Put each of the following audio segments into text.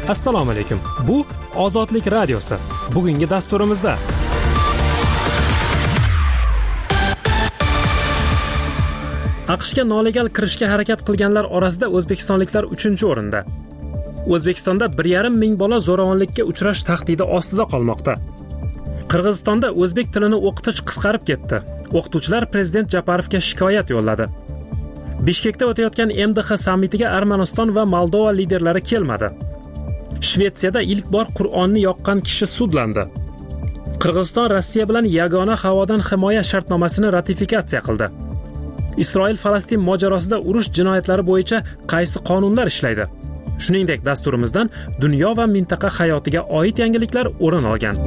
Assalomu alaykum. Bu Ozodlik radiosi. Bugungi dasturimizda AQShga nolegal kirishga harakat qilganlar orasida o'zbekistonliklar 3-o'rinda. O'zbekistonda 1,5 ming bola zo'ravonlikka uchrash tahdidi ostida qolmoqda. Qirg'izistonda o'zbek tilini o'qitish qisqarib ketdi. O'qituvchilar prezident Japarovga shikoyat yo'lladi. Bishkekda o'tayotgan MDH sammitiga Armaniston va Moldova liderlari kelmadi. Shvetsiyada ilk bor Qur'onni yoqqan kishi sudlandi. Qirg'iziston Rossiya bilan yagona havodan himoya shartnomasini ratifikatsiya qildi. Isroil-Falastin mojarosida urush jinoyatlari bo'yicha qaysi qonunlar ishlaydi? Shuningdek, dasturimizdan dunyo va mintaqa hayotiga oid yangiliklar o'rin olgan.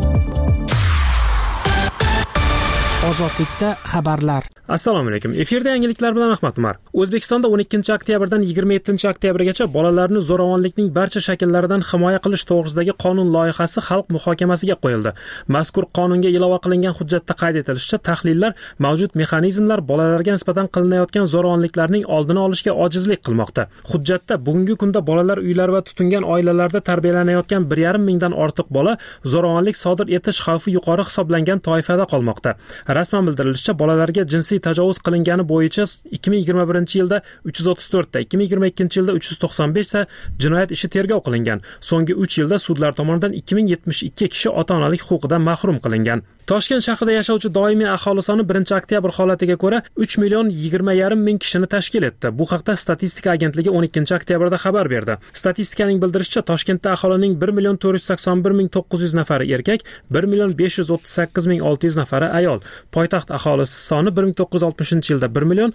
Ozodlikda xabarlar. Assalomu alaykum. Efirda yangiliklar bilan Ahmad Umar. O'zbekistonda 12-oktyabrdan 27-oktyabrgacha bolalarni zo'ravonlikning barcha shakllaridan himoya qilish to'g'risidagi qonun loyihasi xalq muhokamasiga qo'yildi. Mazkur qonunga ilova qilingan hujjatda qayd etilishicha, tahlillar mavjud mexanizmlar bolalarga nisbatan qilinayotgan zo'ravonliklarning oldini olishga ojizlik qilmoqda. Hujjatda bugungi kunda bolalar uylari va tutingan oilalarda tarbiyalanayotgan 1,5 mingdan ortiq bola zo'ravonlik sodir etish xavfi yuqori hisoblangan toifada qolmoqda. Rasman bildirilishicha, bolalarga jinsiy tajovuz qilingani bo'yicha 2021-yilda 334 ta, 2022-yilda 395 ta jinoyat ishi tergov qilingan. So'nggi 3 yilda sudlar tomonidan 2072 kishi ota-onalik huquqidan mahrum qilingan. Toshkent shahrida yashovchi doimiy aholi soni 1-oktyabr holatiga ko'ra 3,20 ming kishini tashkil etdi. Bu haqda Statistika agentligi 12-oktyabrda xabar berdi. Statistikaning bildirishicha, Toshkentda aholining 1,481,900 nafari erkak, 1,538,600 nafari ayol. Poytaxt aholisi soni 1960-yilda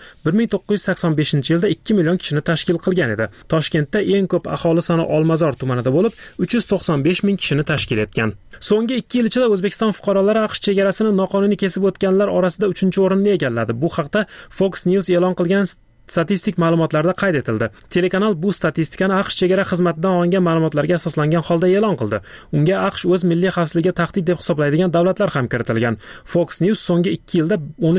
1,1985-yilda 2 million kishini tashkil qilgan edi. Toshkentda eng ko'p aholi soni Olmazor tumanida bo'lib, 395 ming kishini tashkil etgan. So'nggi 2 yil ichida O'zbekiston fuqarolari AQSh chegarasini noqonuniy kesib o'tganlar orasida 3-o'rinni egalladi. Bu haqda Fox News e'lon qilgan statistik ma'lumotlarda qayd etildi. Telekanal bu statistikani AQSh chegara xizmatidan olingan ma'lumotlarga asoslangan holda e'lon qildi. Unga AQSh o'z milliy xavfsizligiga tahdid deb hisoblaydigan davlatlar ham kiritilgan. Fox News so'nggi 2 yilda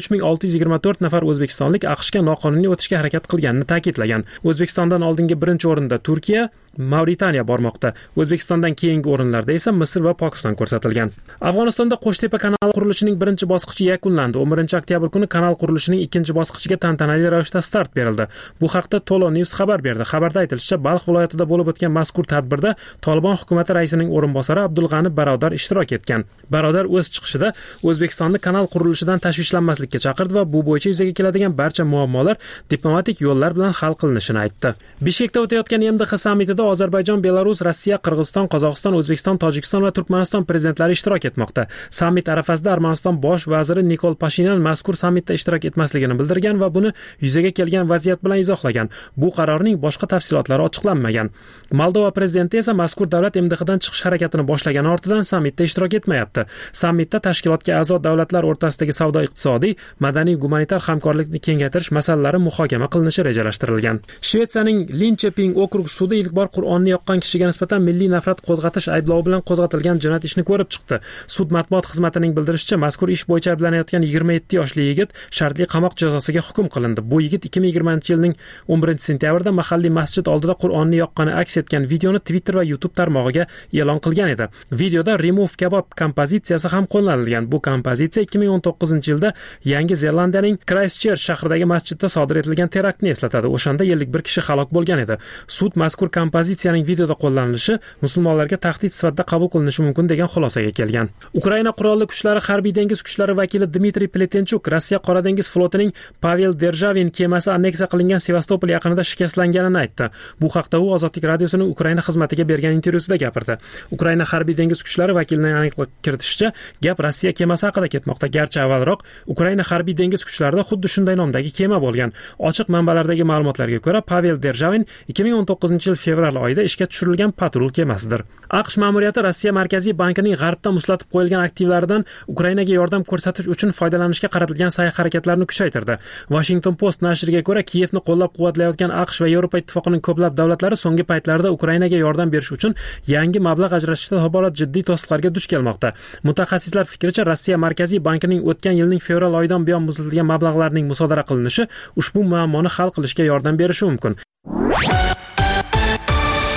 13,624 nafar o'zbekistonlik AQShga noqonuniy o'tishga harakat qilganini ta'kidlagan. O'zbekistondan oldingi 1-o'rinda Turkiya, Mauritaniya bormoqda. O'zbekistondan keyingi o'rinlarda esa Misr va Pokiston ko'rsatilgan. Afg'onistonda Qo'shtepa kanali qurilishining birinchi bosqichi yakunlandi. 11-oktyabr kuni kanal qurilishining ikkinchi bosqichiga tantanali ravishda start berildi. Bu haqda Tolo News xabar berdi. Xabarda aytilishicha, Balx viloyatida bo'lib o'tgan mazkur tadbirda Tolibon hukumatı raisining o'rinbosari Abdulg'ani Barodar ishtirok etgan. Barodar o'z chiqishida O'zbekistonni kanal qurilishidan tashvishlanmaslikka chaqirdi va bu bo'yicha yuzaga keladigan barcha muammolar diplomatik yo'llar bilan hal qilinishini aytdi. Bishkekda o'tayotgan MDH sammitida Ozarbayjon, Belarus, Rossiya, Qirg'iziston, Qozog'iston, O'zbekiston, Tojikiston va Turkmaniston prezidentlari ishtirok etmoqda. Sammit arafasida Armaniston bosh vaziri Nikol Pashinyan mazkur sammitda ishtirok etmasligini bildirgan va buni yuzaga kelgan vaziyat bilan izohlagan. Bu qarorning boshqa tafsilotlari ochiqlanmagan. Moldova prezidenti esa mazkur davlat MDHdan chiqish harakatini boshlagani ortidan sammitda ishtirok etmayapti. Sammitda tashkilotga a'zo davlatlar o'rtasidagi savdo-iqtisodiy, madaniy-gumanitar hamkorlikni kengaytirish masalalari muhokama qilinishi rejalashtirilgan. Shvetsiyaning Linköping okrug sudi ilk bor Qur'onni yoqqan kishiga nisbatan milliy nafrat qo'zg'atish ayblovi bilan qo'zg'atilgan jinoyat ishini ko'rib chiqdi. Sud matbuot xizmatining bildirishicha, mazkur ish bo'yicha ayblanayotgan 27 yoshli yigit shartli qamoq jazosiga hukm qilindi. Bu yigit 2020-yilning 11-sentyabrida mahalliy masjid oldida Qur'onni yoqqani aks etgan videoni Twitter va YouTube tarmog'iga e'lon qilgan edi. Videoda Remove Kebab kompozitsiyasi ham qo'llanilgan. Bu kompozitsiya 2019-yilda Yangi Zelandiyaning Christchurch shahridagi masjidda sodir etilgan teraktni eslatadi. O'shanda 51 kishi halok bo'lgan edi. Sud mazkur kompozitsiyaning videoda qo'llanilishi musulmonlarga tahdid sifatida qabul qilinishi mumkin degan xulosaga kelgan. Ukraina qurolli kuchlari harbiy dengiz kuchlari vakili Dmitriy Pletenchuk Rossiya Qora dengiz flotining Pavel Derzhavin kemasi anneksiya qilingan Sevastopol yaqinida shikastlanganini aytdi. Bu haqda u Ozodlik radiosining Ukraina xizmatiga bergan intervyusida gapirdi. Ukraina harbiy dengiz kuchlari vakilining aniqlik kiritishicha, gap Rossiya kemasi haqida ketmoqda. Garchi avvalroq Ukraina harbiy dengiz kuchlarida xuddi shunday nomdagi kema bo'lgan. Ochiq manbalardagi ma'lumotlarga ko'ra, Pavel Derzhavin 2019-yil fevral oyida ishga tushirilgan patrul kemasidir. AQSh ma'muriyati Rossiya Markaziy bankining g'arbda muzlatib qo'yilgan aktivlaridan Ukrainaga yordam ko'rsatish uchun foydalanishga qaratilgan sa'y-harakatlarni kuchaytirdi. Washington Post nashriga ko'ra, Kiyevni qo'llab-quvvatlayotgan AQSh va Yevropa ittifoqining ko'plab davlatlari so'nggi paytlarda Ukrainaga yordam berish uchun yangi mablag' ajratishda tobora jiddiy to'siqlarga duch kelmoqda. Mutaxassislar fikricha, Rossiya Markaziy bankining o'tgan yilning fevral oyidan buyon muzlatilgan mablag'larning musodara qilinishi ushbu muammoni hal qilishga yordam berishi mumkin.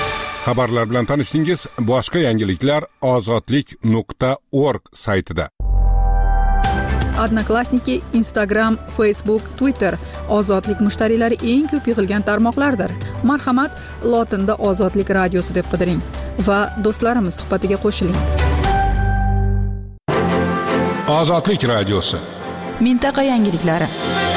Xabarlar bilan tanishdingiz. Boshqa yangiliklar ozodlik.org saytida. Odnoklassniki, Instagram, Facebook, Twitter ozodlik mushtariylari eng ko'p yig'ilgan tarmoqlardir. Marhamat, lotinda Ozodlik radiosi deb qidiring va do'stlarimiz suhbatiga qo'shiling. Ozodlik radiosi. Mintaqa yangiliklari.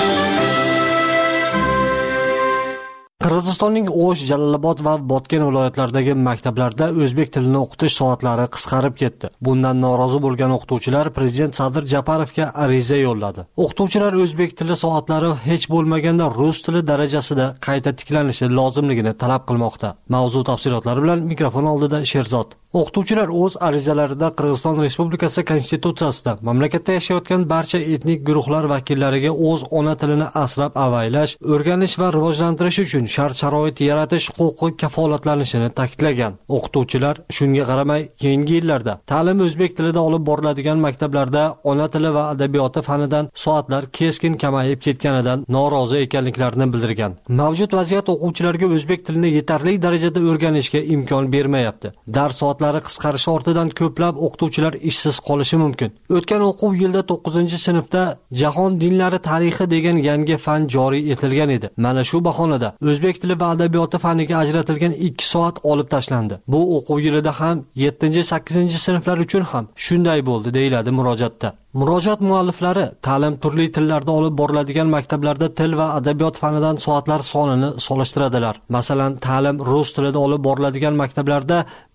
Qirg'izistonning O'sh, Jalolobod va Botken viloyatlaridagi maktablarda o'zbek tilini o'qitish soatlari qisqarib ketdi. Bundan norozi bo'lgan o'qituvchilar Prezident Sadir Japarovga ariza yo'lladi. O'qituvchilar o'zbek tili soatlari hech bo'lmaganda rus tili darajasida qayta tiklanishi lozimligini talab qilmoqda. Mavzu tafsilotlari bilan mikrofon oldida Sherzod. O'qituvchilar o'z arizalarida Qirg'iziston Respublikasi Konstitutsiyasida mamlakatda yashayotgan barcha etnik guruhlar vakillariga o'z ona tilini asrab-avaylash, o'rganish va rivojlantirish uchun shart-sharoit yaratish huquqi kafolatlanishini ta'kidlagan. O'qituvchilar shunga qaramay, keyingi yillarda ta'lim o'zbek tilida olib boriladigan maktablarda ona tili va adabiyoti fanidan soatlar keskin kamayib ketganidan norozi ekanliklarini bildirgan. Mavjud vaziyat o'quvchilarga o'zbek tilini yetarli darajada o'rganishga imkon bermayapti. Dars soatlari qisqarishi ortidan ko'plab o'qituvchilar ishsiz qolishi mumkin. O'tgan o'quv yilida 9-sinfda Jahon dinlari tarixi degan yangi fan joriy etilgan edi. Mana shu bahonada o'zbek tili va adabiyoti faniga ajratilgan 2 soat olib tashlandi. Bu o'quv yilida ham 7-8-sinflar uchun ham shunday bo'ldi, deyiladi murojaatda. Murojaat mualliflari ta'lim turli tillarda olib boriladigan maktablarda til va adabiyot fanidan soatlar sonini solishtiradilar. Masalan, ta'lim rus tilida olib boriladigan maktablarda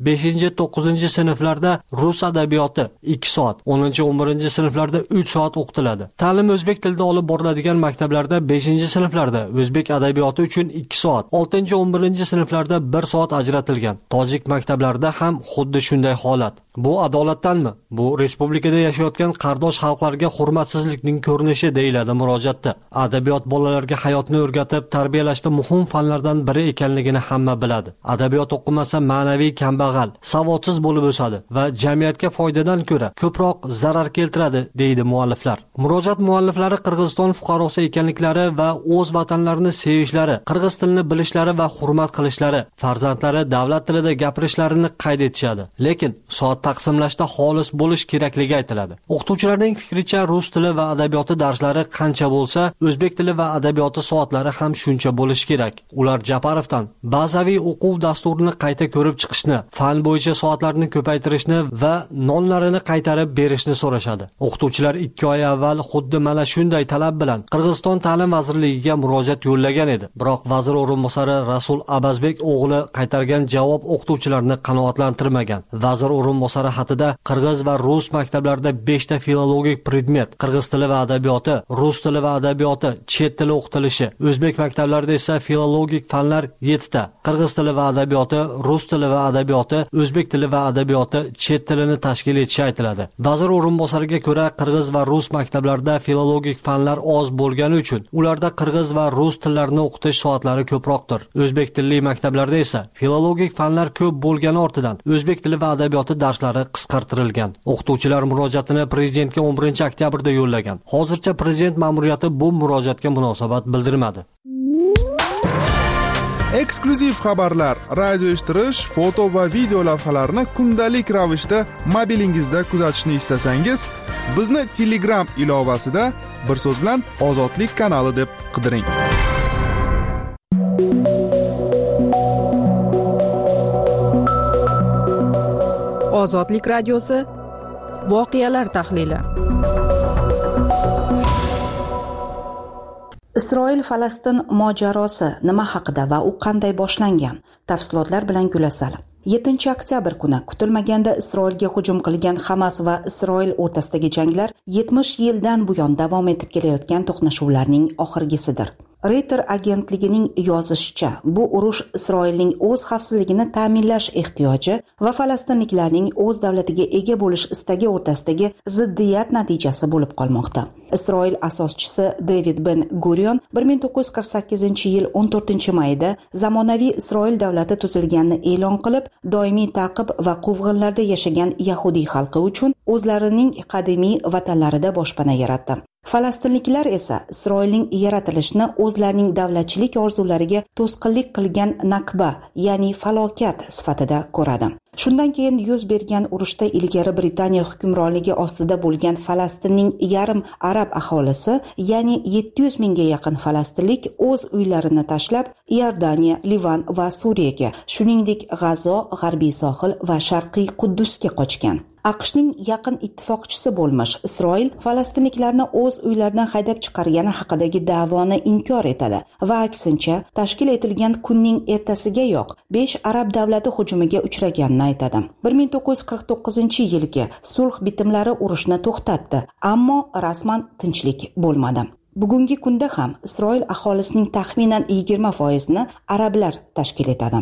5-9-sinflarda rus adabiyoti 2 soat, 10-11-sinflarda 3 soat o'qitiladi. Ta'lim o'zbek tilida olib boriladigan maktablarda 5-sinflarda o'zbek adabiyoti uchun 2 soat, 6-11-sinflarda 1 soat ajratilgan. Tojik maktablarida ham xuddi shunday holat. Bu adolatdanmi? Bu respublikada yashayotgan qardosh xalqlarga hurmatsizlikning ko'rinishi, deyiladi murojaatda. Adabiyot bolalarga hayotni o'rgatib, tarbiyalashda muhim fanlardan biri ekanligini hamma biladi. Adabiyot o'qimasa ma'naviy kambag'al, savodsiz bo'lib o'sadi va jamiyatga foydadan ko'ra ko'proq zarar keltiradi, deydi mualliflar. Murojaat mualliflari Qirg'iziston fuqarosi ekanliklari va o'z vatanlarini sevishlari, qirg'iz tilini bilishlari va hurmat qilishlari, farzandlari davlat tilida gapirishlarini qayd etishadi. Lekin soat taqsimlashda xolis bo'lish kerakligi aytiladi. O'qituvchilarning fikricha, rus tili va adabiyoti darslari qancha bo'lsa, o'zbek tili va adabiyoti soatlari ham shuncha bo'lishi kerak. Ular Japarovdan bazaviy o'quv dasturini qayta ko'rib chiqishni, fan bo'yicha soatlarni ko'paytirishni va nonlarini qaytarib berishni so'rashadi. O'qituvchilar 2 oy avval xuddi mana shunday talab bilan Qirg'iziston ta'lim vazirligiga murojaat yo'llagan edi. Biroq vazir o'rinbosari Rasul Abazbek o'g'li qaytargan javob o'qituvchilarni qanoatlantirmagan. Vazir o'rinbosari xatida qirg'iz va rus maktablarida 5 ta filologik predmet, qirg'iz tili va adabiyoti, rus tili va adabiyoti, chet tili o'qitilishi, o'zbek maktablarida esa filologik fanlar 7 ta, qirg'iz tili va adabiyoti, rus tili va adabiyoti, o'zbek tili va adabiyoti, chet tilini tashkil etishi aytiladi. Vazir o'rinbosariga ko'ra, qirg'iz va rus maktablarida filologik fanlar oz bo'lgani uchun ularda qirg'iz va rus tillarini o'qitish soatlari ko'proqdir. O'zbek tilli maktablarda esa filologik fanlar ko'p bo'lgani ortidan o'zbek tili va adabiyoti darslari qisqartirilgan. O'qituvchilar murojaatini prezidentga 11-oktyabrda yo'llagan. Hozircha prezident ma'muriyati bu murojaatga munosabat bildirmadi. Eksklyuziv xabarlar, radio eshittirish, foto va video lavhalarni kundalik ravishda mobilingizda kuzatishni istasangiz, bizni Telegram ilovasida bir so'z bilan Ozodlik kanali deb qidiring. Ozodlik radiosi voqealar tahlili. Isroil-Falastin mojarosi nima haqida va u qanday boshlangan? Tafsilotlar bilan Gulasal. 7-oktyabr kuni kutilmaganda Isroilga hujum qilgan Hamas va Isroil o'rtasidagi janglar 70 yildan buyon davom etib kelayotgan to'qnashuvlarning oxirgisidir. Reuters agentligining yozishicha, bu urush Isroilning o'z xavfsizligini ta'minlash ehtiyoji va falastinliklarning o'z davlatiga ega bo'lish istagi o'rtasidagi ziddiyat natijasi bo'lib qolmoqda. Isroil asoschisi David Ben Gurion 1948-yil 14-mayda zamonaviy Isroil davlati tuzilganini e'lon qilib, doimiy ta'qib va quvg'inlarda yashagan yahudiy xalqi uchun o'zlarining qadimiy vatanlarida boshpana yaratdi. Falastinliklar esa Isroilning yaratilishni o'zlarining davlatchilik orzulariga to'sqinlik qilgan nakba, ya'ni falokat sifatida ko'radi. Shundan keyin yuz bergan urushda ilgari Britaniya hukmronligi ostida bo'lgan Falastinning yarim arab aholisi, ya'ni 700 mingga yaqin falastinlik o'z uylarini tashlab Iordaniya, Livan va Suriyaga, shuningdek G'azo, G'arbiy sohil va Sharqiy Quddusga qochgan. AQShning yaqin ittifoqchisi bo'lmish Isroil falastinliklarni o'z uylaridan haydab chiqargani haqidagi da'voni inkor etadi va aksincha tashkil etilgan kunning ertasigayoq 5 arab davlati hujumiga uchraganini aytadi. 1949-yilgi sulh bitimlari urushni to'xtatdi, ammo rasman tinchlik bo'lmadi. Bugungi kunda ham Isroil aholisining taxminan 20%ni arablar tashkil etadi.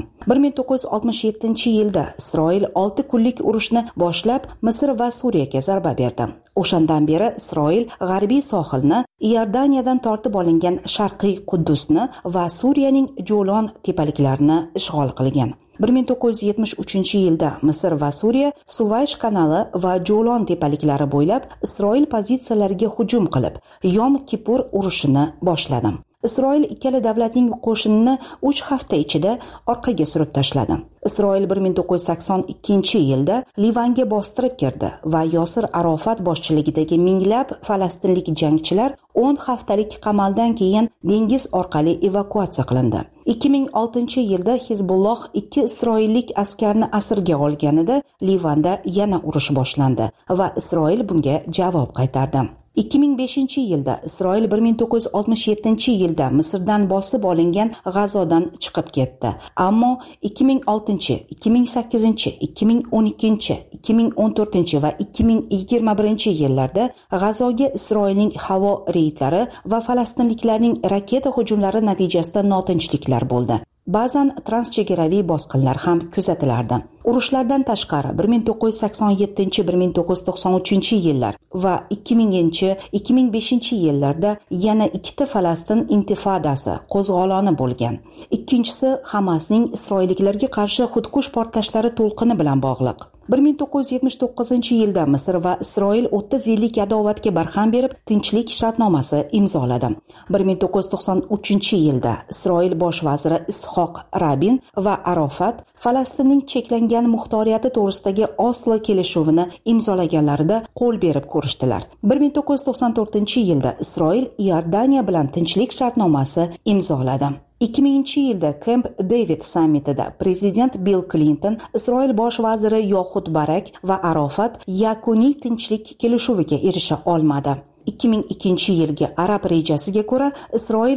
1967-yilda Isroil 6 kunlik urushni boshlab Misr va Suriyaga zarba berdi. O'shandan beri Isroil G'arbiy sohilni, Iordaniyadan tortib olingan Sharqiy Quddusni va Suriyaning Jo'lon tepaliklarini ishg'ol qilgan. 1973-yilda Misr va Suriya Suvaysh kanali va Jo'lon tepaliklari bo'ylab Isroil pozitsiyalariga hujum qilib, Yom Kipur urushini boshladi. Isroil ikkala davlatning qo'shinini 3 hafta ichida orqaga surib tashladi. Isroil 1982-yilda Livanga bostirib kirdi va Yosir Arofat boshchiligidagi minglab falastinlik jangchilar 10 haftalik qamaldan keyin dengiz orqali evakuatsiya qilindi. 2006-yilda Hizbulloh 2 isroillik askarni asirga olganida Livanda yana urush boshlandi va Isroil bunga javob qaytardi. 2005-yilda Isroil 1967-yilda Misrdan bosib olingan G'azodan chiqib ketdi. Ammo 2006, 2008, 2012, 2014 va 2021-yillarda G'azoga Isroilning havo reydlari va falastinliklarning raketa hujumlari natijasida notinchliklar bo'ldi. Ba'zan transchegaraviy bosqinlar ham kuzatilardi. Urushlardan tashqari 1987-1993-yillar va 2000-2005-yillarda yana ikkita Falastin intifodasi qo'zg'oloni bo'lgan. Ikkinchisi Hamasning isroilliklarga qarshi xudkush portlashlari to'lqini bilan bog'liq. 1979-yilda Misr va Isroil 30 yillik adovatga barham berib, tinchlik shartnomasi imzoladi. 1993-yilda Isroil bosh vaziri Ishoq Rabin va Arofat Falastinning cheklangan muxtoriyati to'g'risidagi Oslo kelishuvini imzolaganlarida qo'l berib ko'rishdilar. 1994-yilda Isroil Iordaniya bilan tinchlik shartnomasi imzoladi. 2000-yilda Camp David sammitida prezident Bill Clinton, Isroil bosh vaziri Yoxud Barak va Arofat yakuniy tinchlik kelishuviga erisha olmadi. 2002-yilgi arab rejasiga ko'ra Isroil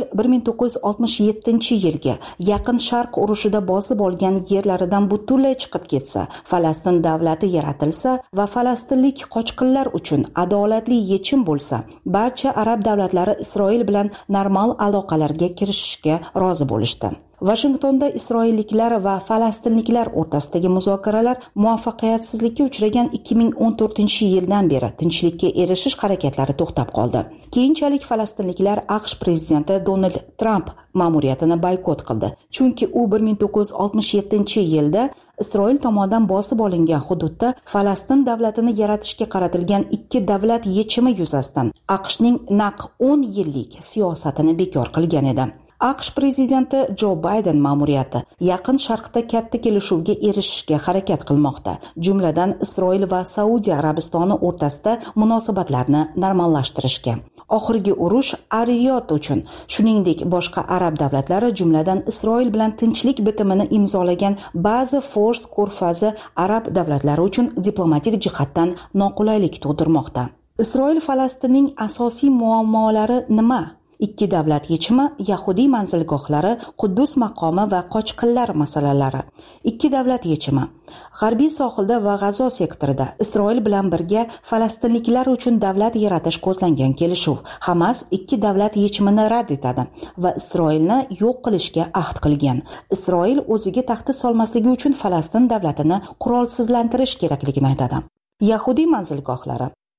1967-yilga Yaqin Sharq urushida bosib olgan yerlaridan butunlay chiqib ketsa, Falastin davlati yaratilsa va falastinlik qochqinlar uchun adolatli yechim bo'lsa, barcha arab davlatlari Isroil bilan normal aloqalarga kirishishga rozi bo'lishdi. Vashingtonda isroilliklar va falastinliklar o'rtasidagi muzokaralar muvaffaqiyatsizlikka uchragan 2014-yildan beri tinchlikka erishish harakatlari to'xtab qoldi. Keyinchalik falastinliklar AQSh prezidenti Donald Trump ma'muriyatini boykot qildi, chunki u 1967-yilda Isroil tomonidan bosib olingan hududda Falastin davlatini yaratishga qaratilgan ikki davlat yechimi yuzasidan AQShning naq 10 yillik siyosatini bekor qilgan edi. AQSh prezidenti Jo Bayden ma'muriyati Yaqin Sharqda katta kelishuvga erishishga harakat qilmoqda, jumladan Isroil va Saudiya Arabistoni o'rtasida munosabatlarni normallashtirishga. Oxirgi urush Ariyot uchun, shuningdek boshqa arab davlatlari, jumladan Isroil bilan tinchlik bitimini imzolagan ba'zi Fors ko'rfazi arab davlatlari uchun diplomatik jihatdan noqulaylik tug'dirmoqda. Isroil Falastinning asosiy muammolari nima? Ikki davlat yechimi, Yahudiy manzilgohlari, Quddus maqomi va qochqinlar masalalari. Ikki davlat yechimi. G'arbiy sohilda va G'azo sektorida Isroil bilan birga falastinliklar uchun davlat yaratish ko'zlangan kelishuv. Hamas ikki davlat yechimini rad etadi va Isroilni yo'q qilishga ahd qilgan. Isroil o'ziga tahdid solmasligi uchun Falastin davlatini qurolsizlantirish kerakligini aytadi. Yahudiy manzilgohlari.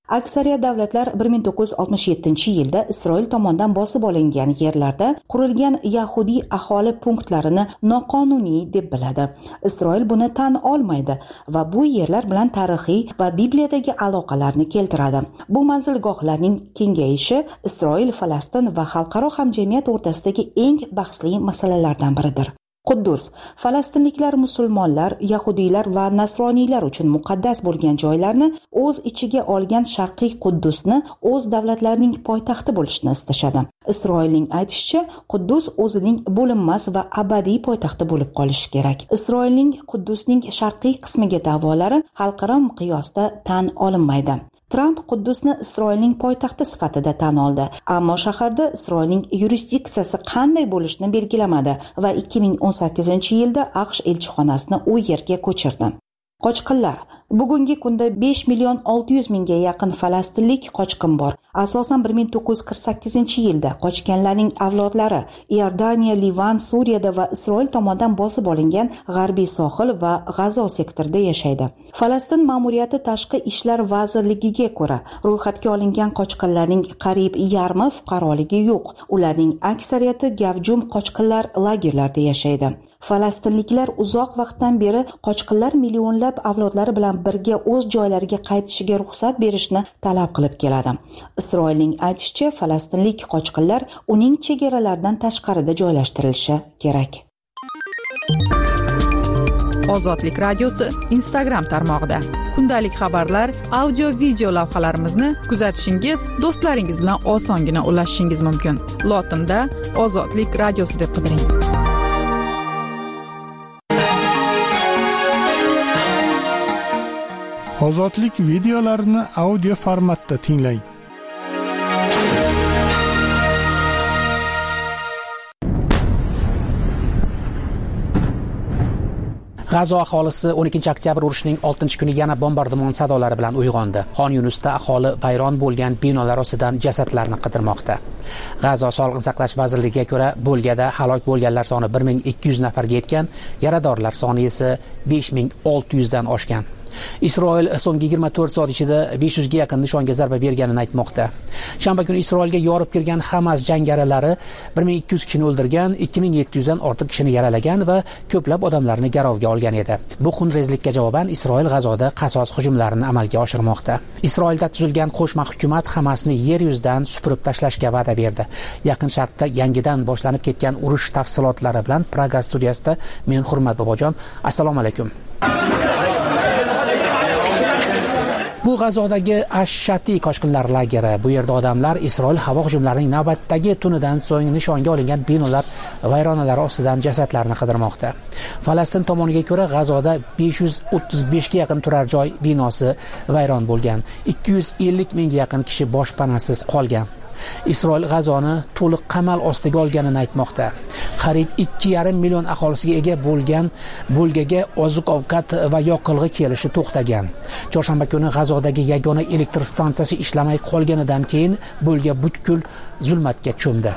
Aksariyat davlatlar 1967-yilda Isroil tomonidan bosib olingan yerlarda qurilgan yahudiy aholi punktlarini noqonuniy deb biladi. Isroil buni tan olmaydi va bu yerlar bilan tarixiy va Bibliyadagi aloqalarni keltiradi. Bu manzilgohlarning kengayishi Isroil, Falastin va xalqaro hamjamiyat o'rtasidagi eng bahsli masalalardan biridir. Quddus falastinliklar, musulmonlar, yahudiylar va nasroniylar uchun muqaddas bo'lgan joylarni o'z ichiga olgan Sharqiy Quddusni o'z davlatlarining poytaxti bo'lishni istashadi. Isroilning aytishicha, Quddus o'zining bo'linmas va abadiy poytaxti bo'lib qolishi kerak. Isroilning Quddusning sharqiy qismiga da'volari xalqaro miqyosda tan olinmaydi. Tramp Quddusni Isroilning poytaxti sifatida tan oldi, ammo shaharda Isroilning yurisdiksiyasi qanday bo'lishini belgilamadi va 2018-yilda AQSh elchixonasini u yerga ko'chirdi. Qochqinlar. Bugungi kunda 5.600.000 ga yaqin falastinlik qochqin bor. Asosan 1948-yilda qochganlarning avlodlari Iordaniya, Livan, Suriyada va Isroil tomonidan bosib olingan G'arbiy sohil va G'azo sektorida yashaydi. Falastin ma'muriyati Tashqi ishlar vazirligiga ko'ra, ro'yxatga olingan qochqinlarning qariyb yarmi fuqaroligi yo'q. Ularning aksariyati gavjum qochqinlar lagerlarida yashaydi. Falastinliklar uzoq vaqtdan beri qochqinlar millionlab avlodlari bilan birga o'z joylariga qaytishiga ruxsat berishni talab qilib keladi. Isroilning aytishicha, falastinlik qochqinlar uning chegaralaridan tashqarida joylashtirilishi kerak. Ozodlik radiosi Instagram tarmog'ida kundalik xabarlar, audio video lavhalarimizni kuzatishingiz, do'stlaringiz bilan osongina ulashishingiz mumkin. Lotinda Ozodlik radiosi deb qidiring. Ozodlik videolarini audio formatda tinglang. G'azo aholisi 12 oktyabr urushining 6-kuni yana bombardimon sadolari bilan uyg'ondi. Xon Yunusda aholi vayron bo'lgan binolar ostidan jasadlarni qidirmoqda. G'azo Sog'liqni saqlash vazirligiga ko'ra, bo'lgada halok bo'lganlar soni 1200 nafarga yetgan, yaradorlar soni esa 5600 dan oshgan. Isroil so'nggi 24 soat ichida 500 ga yaqin nishonga zarba berganini aytmoqda. Shanba kuni Isroilga yorib kirgan Hamas jangarilari 1200 kishini o'ldirgan, 2700 dan ortiq kishini yaralagan va ko'plab odamlarni garovga olgan edi. Bu xunrezlikka javoban Isroil G'azoda qasos hujumlarini amalga oshirmoqda. Isroilda tuzilgan qo'shma hukumat Hamasni yer yuzidan supurib tashlashga va'da berdi. Yaqin Sharqda yangidan boshlanib ketgan urush tafsilotlari bilan Praga studiyasida men Hurmat Bobojon. Assalomu alaykum. Bu G'azodagi Ash-Shati qochqinlar lageri. Bu yerda odamlar Isroil havo hujumlarining navbatdagi tunidan so'ng nishonga olingan binolar vayronalari ostidan jasadlarni qidirmoqda. Falastin tomoniga ko'ra, G'azoda 535 ga yaqin turar joy binosi vayron bo'lgan. 250 mingga yaqin kishi boshpanasiz qolgan. Isroil G'azoni to'liq qamal ostiga olganini aytmoqda. Qariyb 2,5 million aholisiga ega bo'lgan bo'lgaga oziq-ovqat va yoqilg'i kelishi to'xtagan. Chorshanba kuni G'azodagi yagona elektr stansiyasi ishlamay qolganidan keyin bo'lga butkul zulmatga cho'mdi.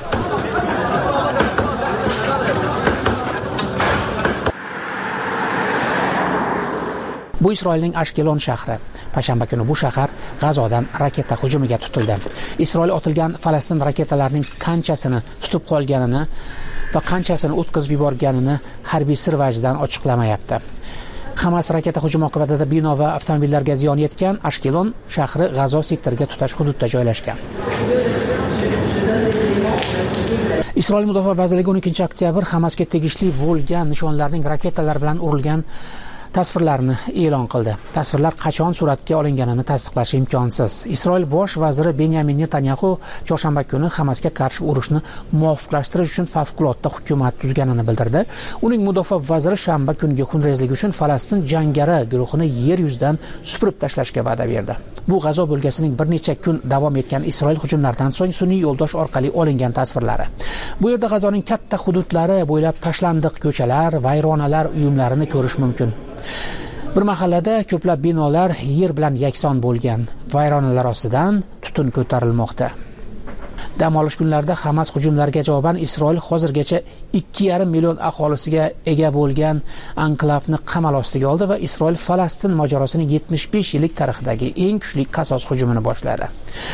Bu Isroilning Ashkelon shahri. Payshanba kuni bu shahar G'azodan raketa hujumiga tutildi. Isroil otilgan Falastin raketalarining qanchasini tutib qolganini va qanchasini o'tkazib yuborganini harbiy sir vajdan ochiqlamayapti. Hamas raketa hujumi oqibatida bino va avtomobillarga ziyon yetgan. Ashkelon shahri G'azo sektoriga tutash hududda joylashgan. Isroil Mudofaa vazirligi 12 oktyabr Hamasga tegishli bo'lgan nishonlarning raketalar bilan urilgan tasvirlarni e'lon qildi. Tasvirlar qachon suratga olinganini tasdiqlash imkonsiz. Isroil bosh vaziri Benyamin Netanyahu chorshanba kuni Hamasga qarshi urushni muvofiqlashtirish uchun favqulodda hukumat tuzganini bildirdi. Uning mudofaa vaziri shanba kungi xunrezlik uchun Falastin jangari guruhini yer yuzidan supurib tashlashga va'da berdi. Bu G'azo bo'lgasining bir necha kun davom etgan Isroil hujumlaridan so'ng sun'iy yo'ldosh orqali olingan tasvirlari. Bu yerda G'azoning katta hududlari bo'ylab tashlandiq ko'chalar, vayronalar uyumlarini ko'rish mumkin. Bir mahallada ko'plab binolar yer bilan yakson bo'lgan. Vayronalar ostidan tutun ko'tarilmoqda. Dam olish kunlarida Hamas hujumlariga javoban Isroil hozirgacha 2,5 million aholisiga ega bo'lgan anklavni qamal ostiga oldi va Isroil Falastin mojarosining 75 yillik tarixidagi eng kuchli qasos hujumini boshladi.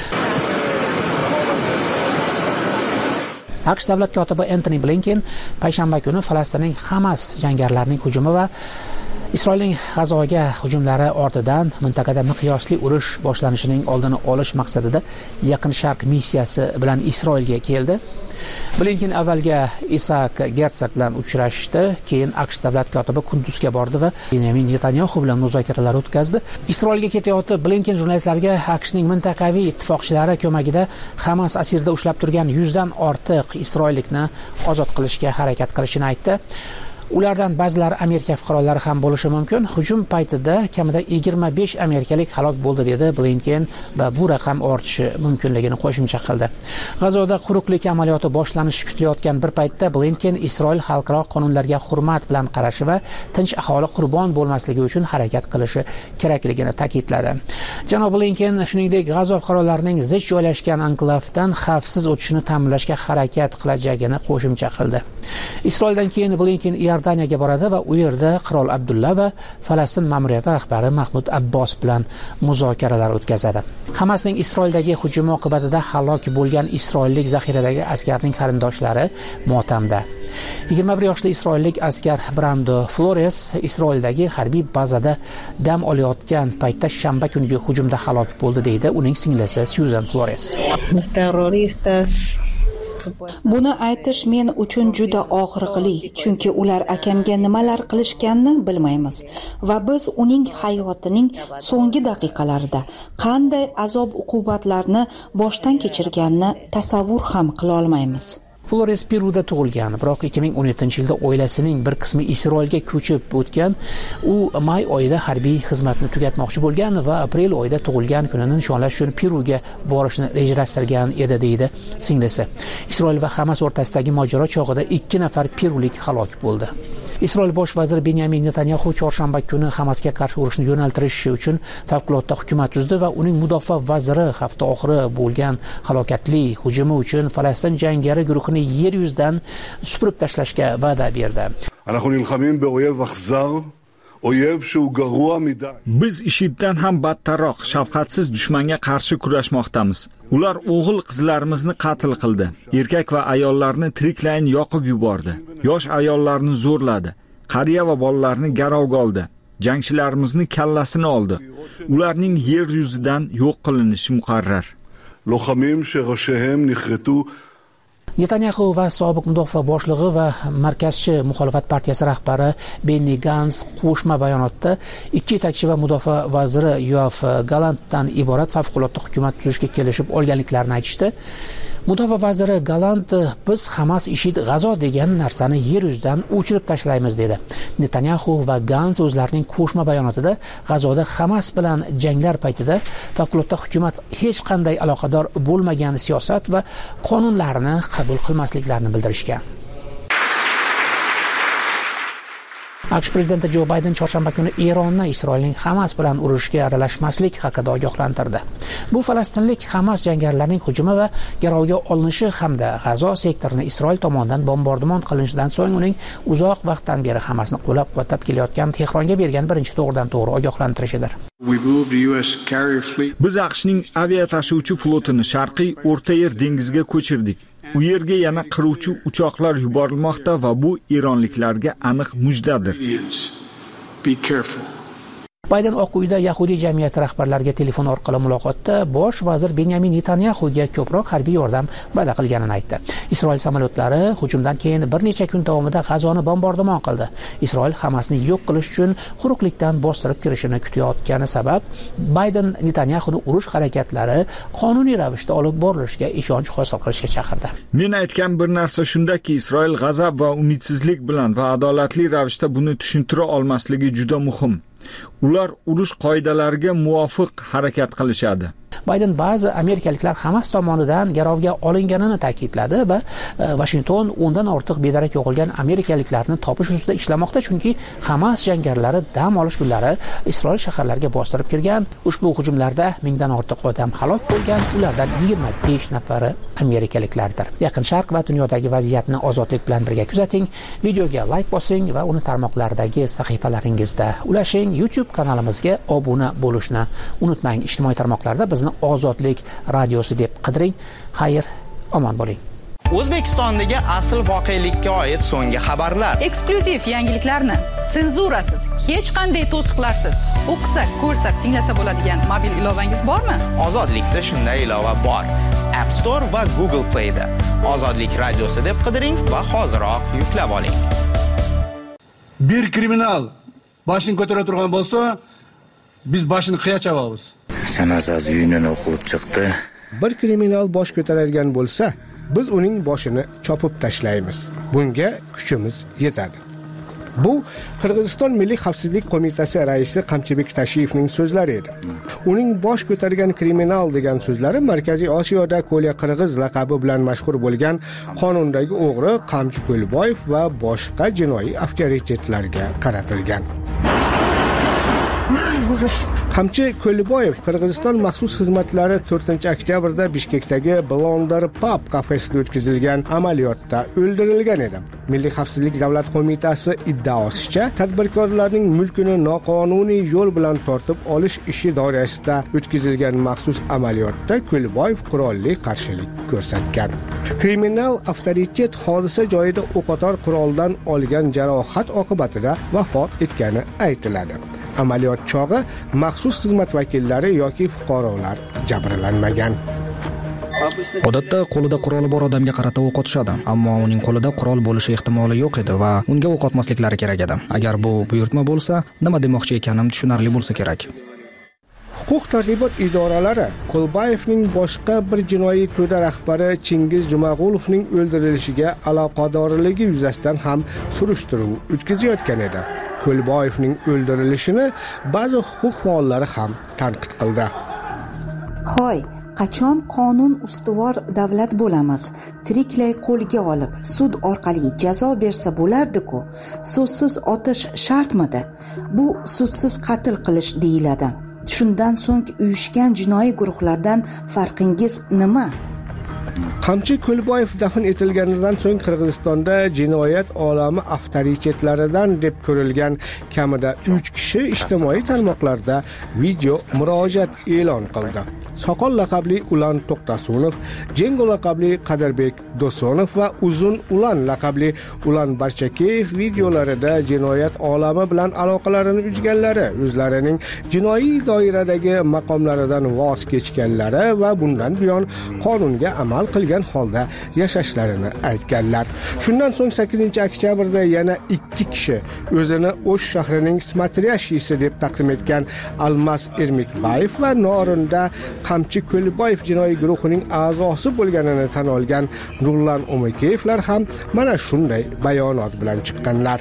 AQSh davlat kotibi Antony Blinken payshanba kuni Falastinning Hamas jangarlarining hujumi va Isroilning G'azoga hujumlari ortidan mintaqada miqyosli urush boshlanishining oldini olish maqsadida Yaqin Sharq missiyasi bilan Isroilga keldi. Blinken avvalga Isaac Herzog bilan uchrashdi, keyin AQSh davlat kotibi Kunduzga bordi va Benyamin Netanyahu bilan muzokaralar o'tkazdi. Isroilga ketayotib Blinken jurnalistlarga AQShning mintaqaviy ittifoqchilari ko'magida Hamas asirda ushlab turgan 100 dan ortiq isroillikni ozod qilishga harakat qilishini aytdi. Ulardan ba'zilar Amerika fuqarolari ham bo'lishi mumkin. Hujum paytida kamida 25 amerikalik halok bo'ldi dedi Blinken va bu raqam ortishi mumkinligini qo'shimcha qildi. G'azoda quruqlik amaliyoti boshlanishi kutilayotgan bir paytda Blinken Isroil xalqaro qonunlarga hurmat bilan qarashi va tinch aholi qurbon bo'lmasligi uchun harakat qilishi kerakligini ta'kidladi. Janob Blinken shuningdek G'azo fuqarolarining zich joylashgan anklavdan xavfsiz o'tishini ta'minlashga harakat qilajagini qo'shimcha qildi. Isroildan keyin Blinken Iordaniyaga boradi va u yerda qirol Abdulla va Falastin ma'muriyati rahbari Mahmud Abbos bilan muzokaralar o'tkazadi. Hamasning Isroildagi hujumi oqibatida halok bo'lgan isroillik zaxiradagi askarning qarindoshlari motamda. 21 yoshli isroillik askar Brando Flores Isroildagi harbiy bazada dam olayotgan paytda shanba kungi hujumda halok bo'ldi deydi uning singlisi Susan Flores. Buni aytish men uchun juda og'riqli, chunki ular akamga nimalar qilishganini bilmaymiz va biz uning hayotining so'nggi daqiqalarida qanday azob-uqubatlarni boshdan kechirganini tasavvur ham qila olmaymiz. Flores Peruda tug'ilgan, biroq 2017-yilda oilasining bir qismi Isroilga ko'chib o'tgan. U may oyida harbiy xizmatni tugatmoqchi bo'lgan va aprel oyida tug'ilgan kunini nishonlash uchun Peruga borishni rejalashtirgan edi deydi singlisi. Isroil va Hamas o'rtasidagi mojaro chog'ida 2 nafar perulik halok bo'ldi. Isroil bosh vaziri Benyamin Netanyahu chorshanba kuni Hamasga qarshi urushni yo'naltirish uchun favqulodda hukumat tuzdi va uning mudofaa vaziri hafta oxiri bo'lgan halokatli hujumi uchun Falastin jangari guruhini yer yuzidan supurib tashlashga va'da berdi. Biz IShIDdan ham battarroq shafqatsiz dushmanga qarshi kurashmoqdamiz. Ular o'g'il qizlarimizni qatl qildi. Erkak va ayollarni tiriklayin yoqib yubordi. Yosh ayollarni zo'rladi. Qariya va bolalarni garovga oldi. Jangchilarimizni kallasini oldi. Ularning yer yuzidan yo'q qilinishi muqarrar. Netanyahu va sobiq mudofaa boshlig'i va markazchi muxolifat partiyasi rahbari Benny Gantz qo'shma bayonotda ikki yetakchi va mudofaa vaziri Yoav Galantdan iborat favqulodda hukumat tuzishga kelishib olganliklarini aytishdi. Mudofaa vaziri Galant biz Hamas IShID G'azo degan narsani yer yuzidan o'chirib tashlaymiz dedi. Netanyahu va Gantz o'zlarining qo'shma bayonotida G'azoda Hamas bilan janglar paytida favqulodda hukumat hech qanday aloqador bo'lmagan siyosat va qonunlarni qabul qilmasliklarini bildirishgan. AQSh prezidenti Jo Bayden chorshanba kuni Eronni Isroilning Hamas bilan urushga aralashmaslik haqida ogohlantirdi. Bu falastinlik Hamas jangarilarining hujumi va garovga olinishi hamda G'azo sektorini Isroil tomonidan bombardimon qilinishidan so'ng uning uzoq vaqtdan beri Hamasni qo'llab-quvvatlab kelayotgan Tehronga bergan birinchi to'g'ridan-to'g'ri ogohlantirishidir. Biz AQShning avia tashuvchi flotini Sharqiy O'rta Yer dengiziga ko'chirdik. U yerga yana qiruvchi uchoqlar yuborilmoqda va bu eronliklarga aniq mujdadir. Bayden Oq uyda Yahudiy jamiyati rahbarlariga telefon orqali muloqotda bosh vazir Benyamin Netanyahuga ko'proq harbiy yordam va'da qilganini aytdi. Isroil samolyotlari hujumdan keyin bir necha kun davomida G'azoni bombardimon qildi. Isroil Hamasni yo'q qilish uchun quruqlikdan bostirib kirishini kutayotgani sabab Bayden Netanyahuni urush harakatlari qonuniy ravishda olib borilishiga ishonch hosil qilishga chaqirdi. Men aytgan bir narsa shundaki, Isroil g'azab va umidsizlik bilan va adolatli ravishda buni tushuntira olmasligi juda muhim. Ular urush qoidalariga muvofiq harakat qilishadi. Bayden ba'zi amerikaliklar Hamas tomonidan garovga olinganini ta'kidladi va Washington o'ndan ortiq bedarak yo'qolgan amerikaliklarni topish ustida ishlamoqda, chunki Hamas jangarilari dam olish kunlari Isroil shaharlariga bostirib kirgan. Ushbu hujumlarda mingdan ortiq odam halok bo'lgan, ulardan 25 nafari amerikaliklardir. Yaqin Sharq va dunyodagi vaziyatni ozodlik bilan birga kuzating. Videoga like bosing va uni tarmoqlardagi sahifalaringizda ulashing. YouTube kanalimizga obuna bo'lishni unutmang. Ijtimoiy tarmoqlarda bizni Ozodlik radiosi deb qidiring. Xayr, omon bo'ling. O'zbekistondagi asl voqelikka oid so'nggi xabarlar, eksklyuziv yangiliklarni senzurasiz, hech qanday to'siqlarsiz o'qisa, ko'rsa, tinglasa bo'ladigan mobil ilovangiz bormi? Ozodlikda shunday ilova bor. App Store va Google Play da Ozodlik radiosi deb qidiring va hoziroq yuklab oling. Bir kriminal boshini ko'tara turgan bo'lsa, biz boshini qiya chavamiz. Sanasiz uyini o'qib chiqdi. Bir kriminal bosh ko'taradigan bo'lsa, biz uning boshini chopib tashlaymiz. Bunga kuchimiz yetadi. Bu Qirg'iziston Milliy xavfsizlik qo'mitasi raisi Qamchibek Tashiyevning so'zlari edi. Uning bosh ko'targan kriminal degan so'zlari Markaziy Osiyoda Ko'lya Qirg'iz laqabi bilan mashhur bo'lgan qonundagi o'g'ri Qamchi Ko'lboyev va boshqa jinoiy avtoritetlarga qaratilgan. Qamchi Ko'lboyev Qirg'iziston maxsus xizmatlari 4-oktyabrda Bishkekdagi Blonder Pub kafesida o'tkazilgan amaliyotda o'ldirilgan edi. Milliy xavfsizlik davlat qo'mitasi iddaosicha, tadbirkorlarning mulkini noqonuniy yo'l bilan tortib olish ishi doirasida o'tkazilgan maxsus amaliyotda Ko'lboyev qurolli qarshilik ko'rsatgan. Kriminal avtoritet hodisa joyida o'qotar quroldan olgan jarohat oqibatida vafot etgani aytiladi. Amaliyot chog'i maxsus xizmat vakillari yoki fuqarolar jabrlanmagan. Odatda qo'lida quroli bor odamga qarata o'q otishadi, ammo uning qo'lida qurol bo'lishi ehtimoli yo'q edi va unga o'q otmasliklari kerak edi. Agar bu buyurtma bo'lsa, nima demoqchi ekanim tushunarli bo'lsa kerak. Huquq-tartibot idoralari Ko'lboyevning boshqa bir jinoiy to'da rahbari Chingiz Jumag'ulovning o'ldirilishiga aloqadorligi yuzasidan ham surishtiruv o'tkazayotgan edi. Ko'lboyevning o'ldirilishini ba'zi huquq faollari ham tanqid qildi. Xo'y, qachon qonun ustuvor davlat bo'lamiz? Tiriklay qo'lga olib, sud orqali jazo bersa bo'lardi-ku. Sudsiz otish shartmidi? Bu sudsiz qatl qilish deyiladi. Shundan so'ng uyushgan jinoiy guruhlardan farqingiz nima? Qamchi Ko'lboyev dafn etilganidan so'ng Qirg'izistonda jinoyat olami avtoritetlaridan deb ko'rilgan kamida 3 kishi ijtimoiy tarmoqlarda video murojaat e'lon qildi. Soqol laqabli Ulan To'xtasunov, Jengo laqabli Qadirbek Dosonov va Uzun Ulan laqabli Ulan Barchakeyev videolarida jinoyat olami bilan aloqalarini uzganlari, o'zlarining jinoiy doiradagi maqomlaridan voz kechganlari va bundan buyon qonunga amal qilgan holda yashashlarini aytganlar. Shundan so'ng 8-oktyabrda yana 2 kishi o'zini O'sh shahrining smatriyashisi deb taqdim etgan Almas Ermekbayev va Norinda Qamchi Ko'lboyev jinoiy guruhining a'zosi bo'lganini tan olgan Nurlan Umakeyevlar ham mana shunday bayonot bilan chiqqanlar.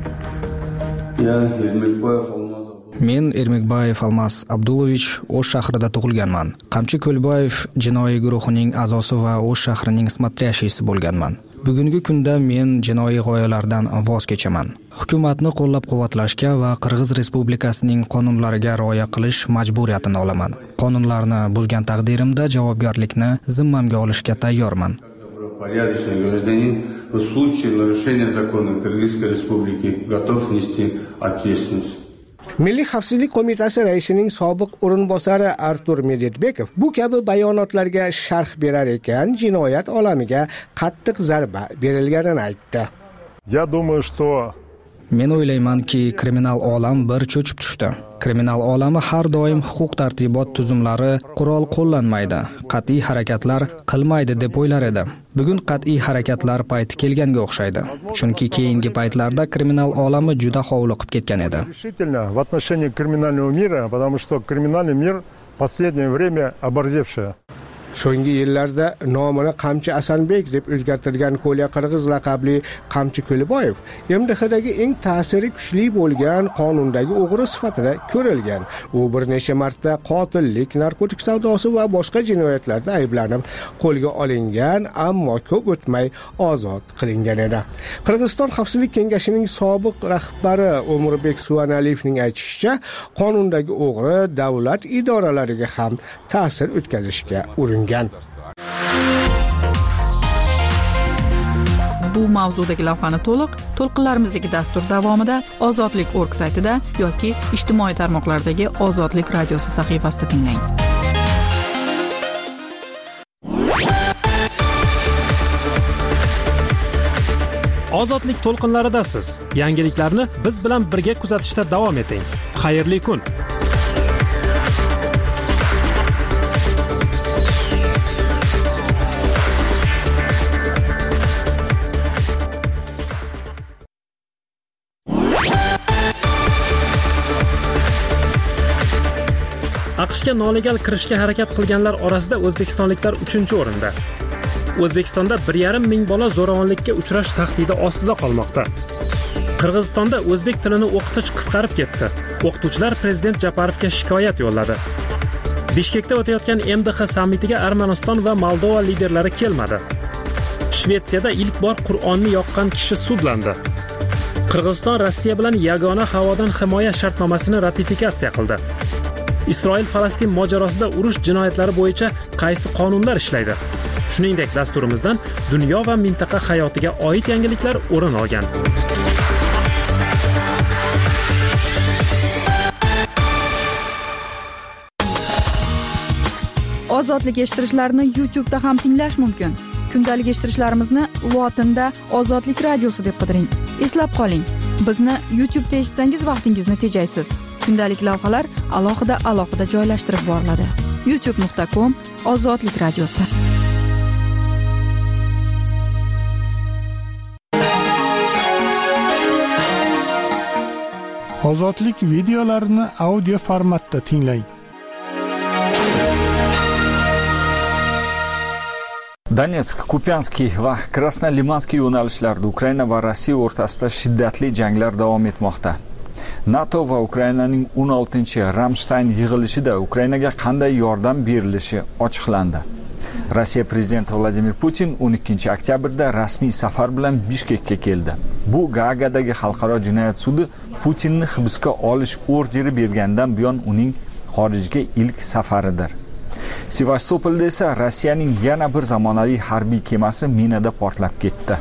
Men Ermekbayev Almas Abdulovich O'sh shahrida tug'ilganman. Qamchi Ko'lboyev jinoiy guruhining a'zosi va O'sh shahrining smatriyashisi bo'lganman. Bugungi kunda men jinoiy g'oyalardan voz kechaman. Hukumatni qo'llab-quvvatlashga va Qirg'iz Respublikasining qonunlariga rioya qilish majburiyatini olaman. Qonunlarni buzgan taqdirimda javobgarlikni zimmamga olishga tayyorman. Порядочный гражданин в случае нарушения закона Кыргызской Республики готов нести ответственность. Milliy xavfsizlik qo'mitasi raisining sobiq o'rinbosari Artur Medvedbekov bu kabi bayonotlarga sharh berar ekan, jinoyat olamiga qattiq zarba berilganini aytdi. Я думаю, что Men o'ylaymanki, kriminal olam bir cho'chib tushdi. Kriminal olami har doim huquq-tartibot tuzumlari qurol qo'llanmaydi, qat'iy harakatlar qilmaydi deb o'ylar edi. Bugun qat'iy harakatlar payti kelganga o'xshaydi. Chunki keyingi paytlarda kriminal olami juda hovliqib ketgan edi. Решительно в отношении криминального мира, потому что криминальный мир в последнее время оборзевший. So'nggi yillarda nomini Qamchi Asanbek deb o'zgartirgan Ko'lya Qirg'iz laqabli Qamchi Ko'liboyev MDHdagi eng ta'siri kuchli bo'lgan qonundagi o'g'ri sifatida ko'rilgan. U bir necha marta qotillik, narkotik savdosi va boshqa jinoyatlarda ayblanib qo'lga olingan, ammo ko'p o'tmay ozod qilingan edi. Qirg'iziston Xavfsizlik kengashining sobiq rahbari O'murbek Suvanaliyevning aytishicha, qonundagi o'g'ri davlat idoralariga ham ta'sir o'tkazishga uringan. Bu mavzudagi lavhani to'lqinlarimizdagi dastur davomida ozodlik.org saytida yoki ijtimoiy tarmoqlardagi Ozodlik radiosi sahifasida tinglang. Ozodlik to'lqinlaridasiz. Yangiliklarni biz bilan birga kuzatishda davom eting. Xayrli kun. AQShga nolegal kirishga harakat qilganlar orasida o'zbekistonliklar 3-o'rinda. O'zbekistonda 1,5 ming bola zo'ravonlikka uchrash tahdidi ostida qolmoqda. Qirg'izistonda o'zbek tilini o'qitish qisqarib ketdi. O'qituvchilar prezident Japarovga shikoyat yo'lladi. Bishkekda o'tayotgan MDH sammitiga Armaniston va Moldova liderlari kelmadi. Shvetsiyada ilk bor Qur'onni yoqqan kishi sudlandi. Qirg'iziston Rossiya bilan yagona havodan himoya shartnomasini ratifikatsiya qildi. Isroil-Falastin mojarosida urush jinoyatlari bo'yicha qaysi qonunlar ishlaydi? Shuningdek, dasturimizdan dunyo va mintaqa hayotiga oid yangiliklar o'rin olgan. Ozodlik eshittirishlarni YouTube'da ham tinglash mumkin. Kundalik eshittirishlarimizni lotinda Ozodlik radiosi deb qidiring. Eslab qoling, bizni YouTube'da eshitsangiz vaqtingizni tejaysiz. Kundalik lavhalar alohida joylashtirib boriladi. youtube.com/Ozodlik radiosi. Ozodlik videolarini audio formatda tinglang. Donetsk, Kupyanskiy va Krasnolimanskiy yo'nalishlarida Ukraina va Rossiya o'rtasida shiddatli janglar davom etmoqda. NATO va Ukrainaning 16-chi Ramstein yig'ilishida Ukrainaga qanday yordam berilishi ochiqlandi. Rossiya prezidenti Vladimir Putin 12-oktyabrda rasmiy safar bilan Bishkekka keldi. Bu Gaagadagi xalqaro jinoyat sudi Putinni hibsga olish orderi bergandan buyon uning xorijga ilk safaridir. Sevastopolda esa Rossiyaning yana bir zamonaviy harbiy kemasi minada portlab ketdi.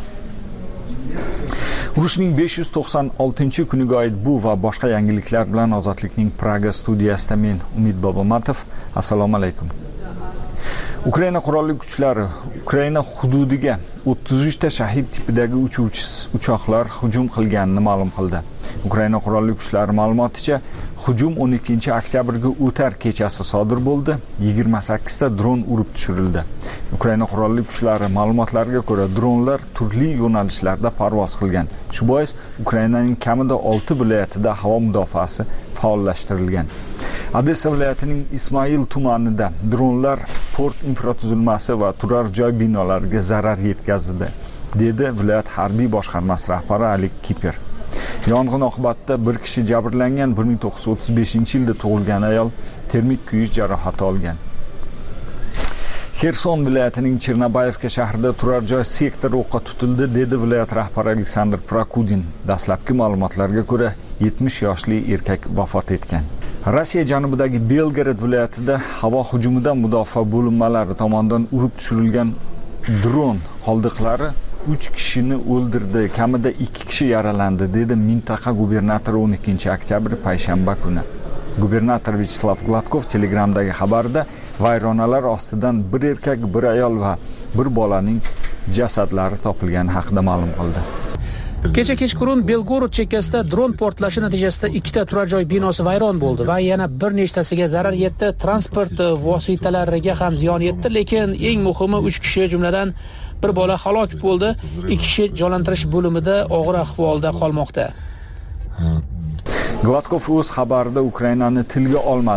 Urushning 596-kuniga oid bu va boshqa yangiliklar bilan Ozodlikning Praga studiyasida men Umid Bobomatov. Assalomu alaykum. Ukraina qurolli kuchlari Ukraina hududiga 33 ta shahid tipidagi uchoqlar hujum qilganini ma'lum qildi. Ukraina qurolli kuchlari ma'lumoticha, hujum 12-oktyabrga o'tar kechasi sodir bo'ldi. 28 ta dron urib tushirildi. Ukraina qurolli kuchlari ma'lumotlariga ko'ra, dronlar turli yo'nalishlarda parvoz qilgan. Shu bois Ukrainaning kamida 6 viloyatida havo mudofaasi faollashtirilgan. Odessa viloyatining Ismoil tumanida dronlar port infratuzilmasi va turar joy binolariga zarar yetkazdi, dedi viloyat harbiy boshqarmasi rahbari Alik Kiper. Yong'in oqibatida bir kishi jabrlangan, 1935-yilda tug'ilgan ayol termik kuyish jarohati olgan. Xerson viloyatining Chernobayevka shahrida turar joy sektori o'qqa tutildi, dedi viloyat rahbari Aleksandr Prokudin. Dastlabki ma'lumotlarga ko'ra 70 yoshli erkak vafot etgan. Rossiya janubidagi Belgorod viloyatida havo hujumidan mudofaa bo'linmalari tomonidan urib tushirilgan dron qoldiqlari 3 kishini o'ldirdi, kamida 2 kishi yaralandi, dedi mintaqa gubernatori 12-oktyabr payshanba kuni. Gubernator Vyacheslav Gladkov Telegramdagi xabarida vayronalar ostidan bir erkak, bir ayol va bir bolaning jasadlari topilgani haqida ma'lum qildi. Kecha kechqurun Belgorod chekkasida dron portlashi natijasida 2 ta turar joy binosi vayron bo'ldi va yana bir nechtasiga zarar yetdi. Transport vositalariga ham ziyon yetdi, lekin eng muhimi 3 kishi, jumladan bir bola halok bo'ldi. 2 kishi jonlantirish bo'limida og'ir ahvolda qolmoqda. Gladkov o'z xabarida Ukrainani tilga olmadi.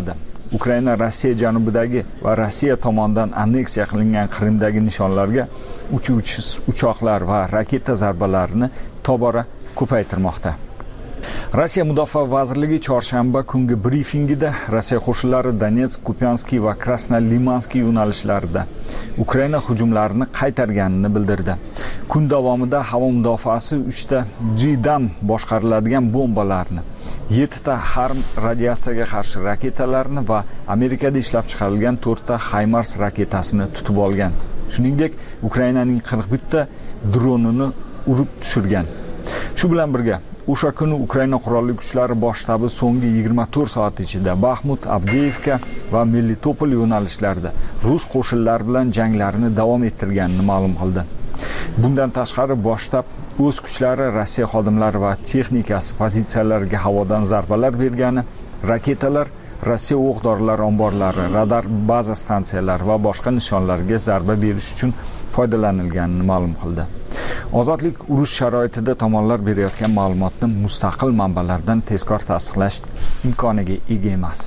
Ukraina Rossiya janubidagi va Rossiya tomonidan anneksiya qilingan Qrimdagi nishonlarga uchuvchi uchoqlar va raketa zarbalarini tobora ko'paytirmoqda. Rossiya Mudofaa vazirligi chorshanba kungi brifingida Rossiya qo'shinlari Donetsk, Kupyanskiy va Krasnolimanskiy yo'nalishlarida Ukraina hujumlarini qaytarganini bildirdi. Kun davomida havo mudofaasi 3 ta G-dam boshqariladigan bombalarni, 7 ta Harm radiatsiyaga qarshi raketalarni va Amerikada ishlab chiqarilgan 4 ta HIMARS raketasini tutib olgan. Shuningdek, Ukrainaning 41 ta dronini urib tushirgan. Shu bilan birga o'sha kuni Ukraina qurolli kuchlari bosh shtabi so'nggi 24 soat ichida Baxmut, Avdiivka va Melitopol yo'nalishlarida rus qo'shinlari bilan janglarini davom ettirganini ma'lum qildi. Bundan tashqari bosh shtab o'z kuchlari, Rossiya xodimlari va texnikasi pozitsiyalariga havodan zarbalar bergani, raketalar, Rossiya o'q-dorilar omborlari, radar baza stansiyalari va boshqa nishonlarga zarba berish uchun foydalanilganini ma'lum qildi. Ozodlik urush sharoitida tomonlar berayotgan ma'lumotni mustaqil manbalardan tezkor tasdiqlash imkoniga ega emas.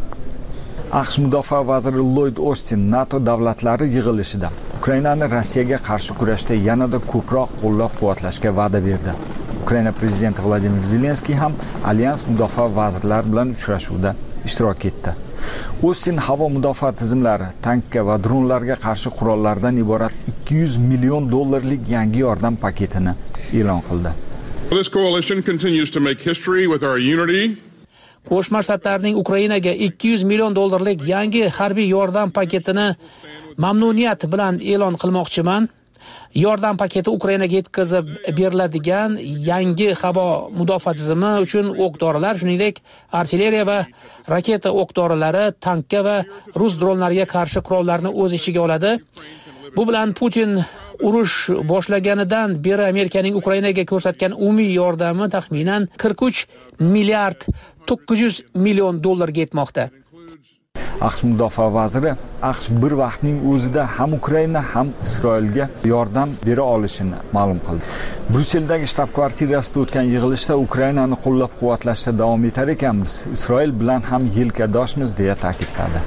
AQSh Mudofaa vaziri Lloyd Austin NATO davlatlari yig'ilishida Ukrainani Rossiyaga qarshi kurashda yanada ko'proq qo'llab-quvvatlashga va'da berdi. Ukraina prezidenti Vladimir Zelenskiy ham alyans mudofaa vazirlari bilan uchrashuvda ishtirok etdi. Austin havo mudofaa tizimlari, tankga va dronlarga qarshi qurollardan iborat $200 million yangi yordam paketini e'lon qildi. This coalition continues to make history with our unity. Qo'shma Shtatlarning Ukrainaga $200 million yangi harbiy yordam paketini mamnuniyat bilan e'lon qilmoqchiman. Yordam paketi Ukrainaga yetkazib beriladigan yangi havo mudofaa tizimi uchun o'q-dorilar, shuningdek, artilleriya va raketa o'q-dorilari, tankka va rus dronlariga qarshi qurollarni o'z ichiga oladi. Bu bilan Putin urush boshlaganidan beri Amerikaning Ukrainaga ko'rsatgan umumiy yordami taxminan $43 milliard $900 million yetmoqda. AQSh mudofaa vaziri AQSh bir vaqtning o'zida ham Ukraina ham Isroilga yordam bera olishini ma'lum qildi. Brusseldagi shtab-kvartirasida o'tgan yig'ilishda Ukrainani qo'llab-quvvatlashda davom etar ekanmiz, Isroil bilan ham yelkadoshmiz deya ta'kidladi.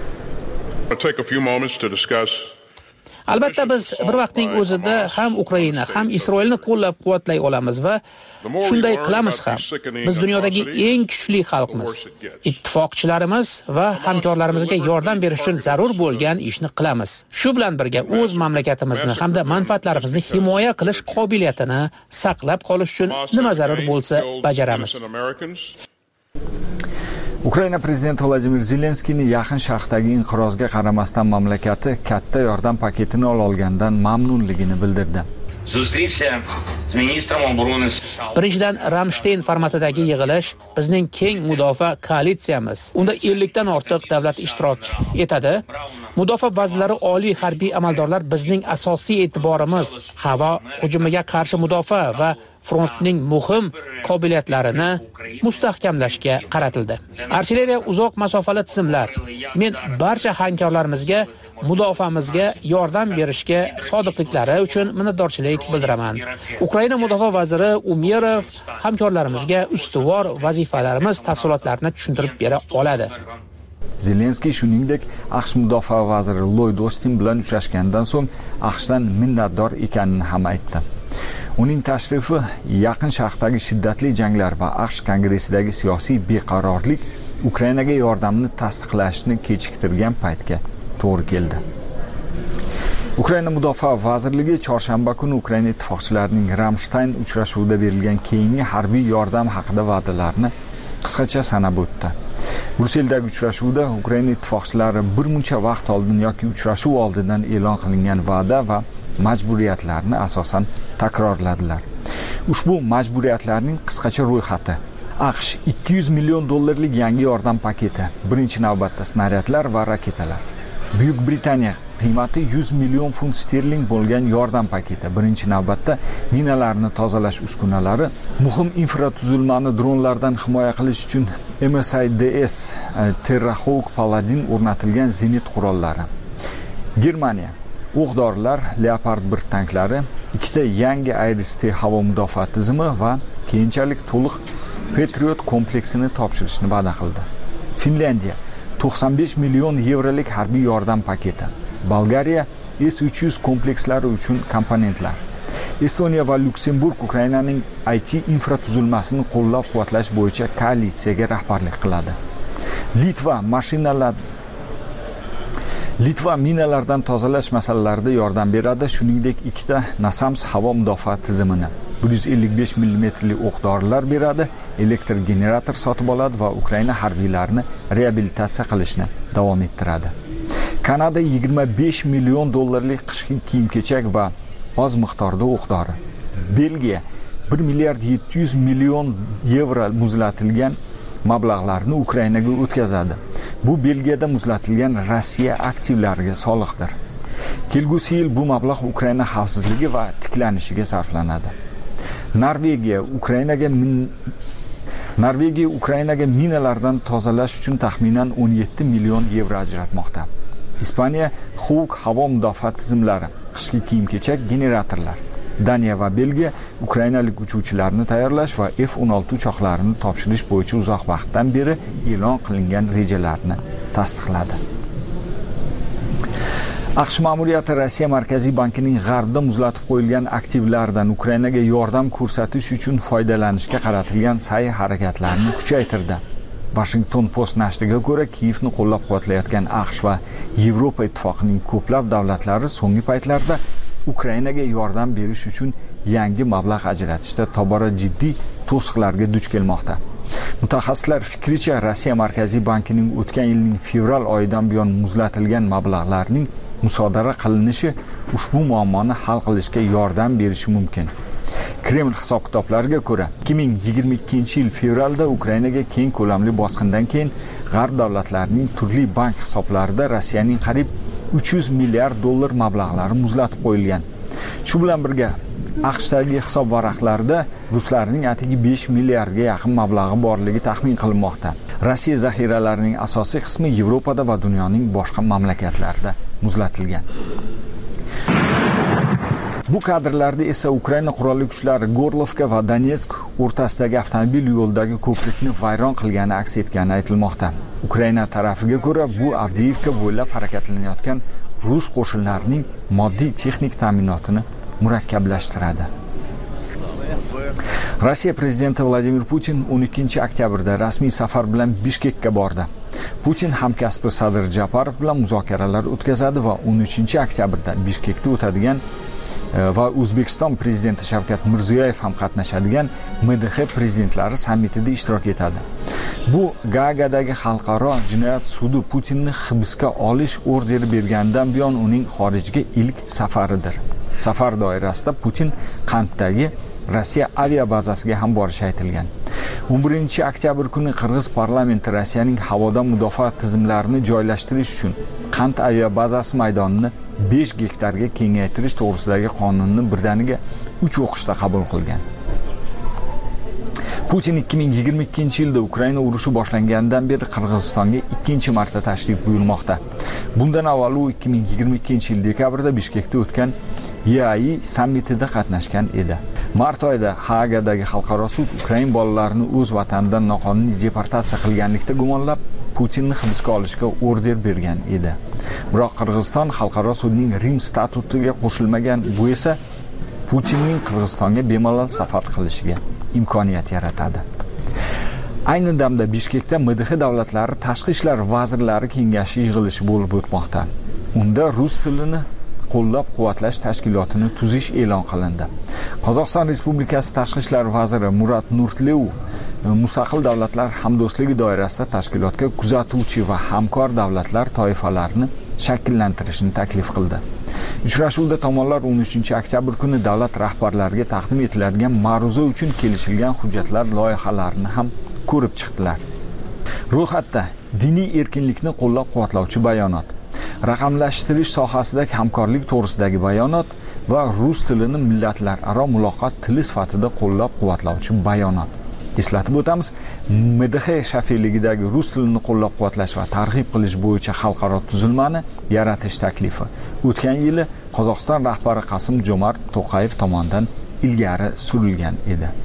Albatta biz bir vaqtning o'zida ham Ukraina ham Isroilni qo'llab-quvvatlay olamiz va shunday qilamiz ham. Biz dunyodagi eng kuchli xalqmiz. Ittifoqchilarimiz va hamkorlarimizga yordam berish uchun zarur bo'lgan ishni qilamiz. Shu bilan birga o'z mamlakatimizni hamda manfaatlarimizni himoya qilish qobiliyatini saqlab qolish uchun nima zarur bo'lsa bajaramiz. Ukraina prezidenti Vladimir Zelenskiyning Yaqin Sharqdagi inqirozga qaramasdan mamlakati katta yordam paketini olgandan mamnunligini bildirdi. Birinchidan, Ramstein formatidagi yig'ilish bizning keng mudofaa koalitsiyamiz. Unda 50 dan ortiq davlat ishtirok etadi. Mudofaa vazirlari, oliy harbiy amaldorlar bizning asosiy e'tiborimiz havo hujumiga qarshi mudofaa va frontning muhim qobiliyatlarini mustahkamlashga qaratildi. Artilleriya, uzoq masofali tizimlar. Men barcha hamkorlarimizga mudofaamizga yordam berishga sodiqliklari uchun minnatdorchilik bildiraman. Ukraina mudofaa vaziri Umerov hamkorlarimizga ustuvor vazifalarimiz tafsilotlarini tushuntirib bera oladi. Zelenskiy shuningdek AQSh mudofaa vaziri Lloyd Austin bilan uchrashgandan so'ng AQShdan minnatdor ekanini ham aytdi. Uning tashrifi Yaqin Sharqdagi shiddatli janglar va AQSh kongressidagi siyosiy beqarorlik Ukrainaga yordamni tasdiqlashni kechiktirgan paytga to'g'ri keldi. Ukraina mudofaa vazirligi chorshanba kuni Ukraina ittifoqchilarining Ramstein uchrashuvida berilgan keyingi harbiy yordam haqida va'dalarni qisqacha sanab o'tdi. Brusseldagi uchrashuvda Ukraina ittifoqchilari bir muncha vaqt oldin yoki uchrashuv oldidan e'lon qilingan va'da va majburiyatlarni asosan takrorladilar. Ushbu majburiyatlarning qisqacha ro'yxati: AQSh $200 million yangi yordam paketi, birinchi navbatda snaryadlar va raketalar. Buyuk Britaniya qiymati 100 million funt sterling bo'lgan yordam paketi, birinchi navbatda minalarni tozalash uskunalari, muhim infratuzilmani dronlardan himoya qilish uchun MSIDS Terrahawk Paladin o'rnatilgan zenit qurollari. Germaniya o'q-dorilar, Leopard 1 tanklari, 2 ta yangi Iris-T havo mudofaa tizimi va keyinchalik to'liq Patriot kompleksini topshirishni va'da qildi. Finlandiya 95 million yevrolik harbiy yordam paketi. Bolgariya S-300 komplekslari uchun komponentlar. Estoniya va Lyuksemburg Ukrainaning IT infratuzilmasini qo'llab-quvvatlash bo'yicha koalitsiyaga rahbarlik qiladi. Litva minalardan tozalash masalalarida yordam beradi, shuningdek ikkita NASAMS havo mudofaa tizimini 155 mm o'q-dorilar beradi, elektr generator sotib oladi va Ukraina harbiylarini reabilitatsiya qilishni davom ettiradi. Kanada 25 million dollarlik qishki kiyim-kechak va oz miqdorda o'q-dori. Belgiya 1 milliard 700 million yevro muzlatilgan mablag'larni Ukrainaga o'tkazadi. Bu Belgiyada muzlatilgan Rossiya aktivlariga soliqdir. Kelgusi yil bu mablag' Ukraina xavfsizligi va tiklanishiga sarflanadi. Norvegiya Ukrainaga minalardan tozalash uchun taxminan 17 million yevro ajratmoqda. Ispaniya Hawk havo mudofaa tizimlari, qishki kiyim-kechak, generatorlar. Daniya va Belgiya ukrainalik uchuvchilarni tayyorlash va F-16 uchoqlarini topshirish bo'yicha uzoq vaqtdan beri e'lon qilingan rejalarni tasdiqladi. AQSh ma'muriyati Rossiya Markaziy bankining g'arbda muzlatib qo'yilgan aktivlardan Ukrainaga yordam ko'rsatish uchun foydalanishga qaratilgan sa'y-harakatlarni kuchaytirdi. Washington Post nashriga ko'ra, Kiyevni qo'llab-quvvatlayotgan AQSh va Yevropa ittifoqining ko'plab davlatlari so'nggi paytlarda Ukrainaga yordam berish uchun yangi mablag' ajratishda tobora jiddiy to'siqlarga duch kelmoqda. Mutaxassislar fikricha, Rossiya Markaziy bankining o'tgan yilning fevral oyidan buyon muzlatilgan mablag'larning musodara qilinishi ushbu muammoni hal qilishga yordam berishi mumkin. Kreml hisob-kitoblariga ko'ra, 2022-yil fevralda Ukrainaga keng ko'lamli bosqindan keyin g'arb davlatlarining turli bank hisoblarida Rossiyaning qariyb 300 milliard dollar mablag'lari muzlatib qo'yilgan. Shu bilan birga AQShdagi hisob varaqlarida ruslarning atigi 5 milliardga yaqin mablag'i borligi taxmin qilinmoqda. Rossiya zaxiralarining asosiy qismi Yevropada va dunyoning boshqa mamlakatlarida muzlatilgan. Bu kadrlarda esa Ukraina qurolli kuchlari Gorlovka va Donetsk o'rtasidagi avtomobil yo'lidagi ko'prikni vayron qilgani aks etgani aytilmoqda. Ukraina tarafiga ko'ra, bu Avdiivka bo'ylab harakatlanayotgan rus qo'shinlarining moddiy texnik ta'minotini murakkablashtiradi. Rossiya prezidenti Vladimir Putin 12 oktyabrda rasmiy safar bilan Bishkekka bordi. Putin hamkasbi Sadir Japarov bilan muzokaralar o'tkazadi va 13 oktyabrda Bishkekda o'tadigan va O'zbekiston prezidenti Shavkat Mirziyoyev ham qatnashadigan MDH prezidentlari sammitida ishtirok etadi. Bu Gaagadagi xalqaro jinoyat sudi Putinni hibsga olish orderi berganidan buyon uning xorijga ilk safaridir. Safar doirasida Putin Qandtagi Rossiya aviabazasiga ham borishi aytilgan. 11 oktyabr kuni Qirg'iz parlamenti Rossiyaning havodan mudofaa tizimlarini joylashtirish uchun Qand aviabazasi maydonini 5 gektarga kengaytirish to'g'risidagi qonunni birdaniga 3 o'qishda qabul qilgan. Putin 2022-yilda Ukraina urushi boshlanganidan beri Qirg'izistonga ikkinchi marta tashrif buyurmoqda. Bundan avval u 2022-yil dekabrda Bishkekda o'tgan EAI sammitida qatnashgan edi. Mart oyida Haagadagi xalqaro sud Ukraina bolalarini o'z vatanidan noqonuniy deportatsiya qilganlikda gumonlab Putinni hibsga olishga order bergan edi. Biroq Qirg'iziston xalqaro sudning Rim statutiga qo'shilmagan, bu esa Putinning Qirg'izistonga bemalol safar qilishiga imkoniyat yaratadi. Ayni damda Bishkekda MDH davlatlari tashqi ishlar vazirlari kengashi yig'ilishi bo'lib o'tmoqda. Unda rus tilini qo'llab-quvvatlash tashkilotini tuzish e'lon qilindi. Qozog'iston Respublikasi Tashqi ishlar vaziri Murat Nurtleu mustaqil davlatlar hamdo'stligi doirasida tashkilotga kuzatuvchi va hamkor davlatlar toifalarini shakllantirishni taklif qildi. Uchrashuvda tomonlar 13 oktyabr kuni davlat rahbarlariga taqdim etiladigan ma'ruza uchun kelishilgan hujjatlar loyihalarini ham ko'rib chiqdilar. Ro'yxatda diniy erkinlikni qo'llab-quvvatlovchi bayonot, raqamlashtirish sohasidagi hamkorlik to'g'risidagi bayonot va rus tilini millatlararo muloqot tili sifatida qo'llab-quvvatlovchi bayonot. Eslatib o'tamiz, MDH shafeligidagi rus tilini qo'llab-quvvatlash va targ'ib qilish bo'yicha xalqaro tuzilmani yaratish taklifi o'tgan yili Qozog'iston rahbari Qasim Jomart To'qayev tomonidan ilgari surilgan edi.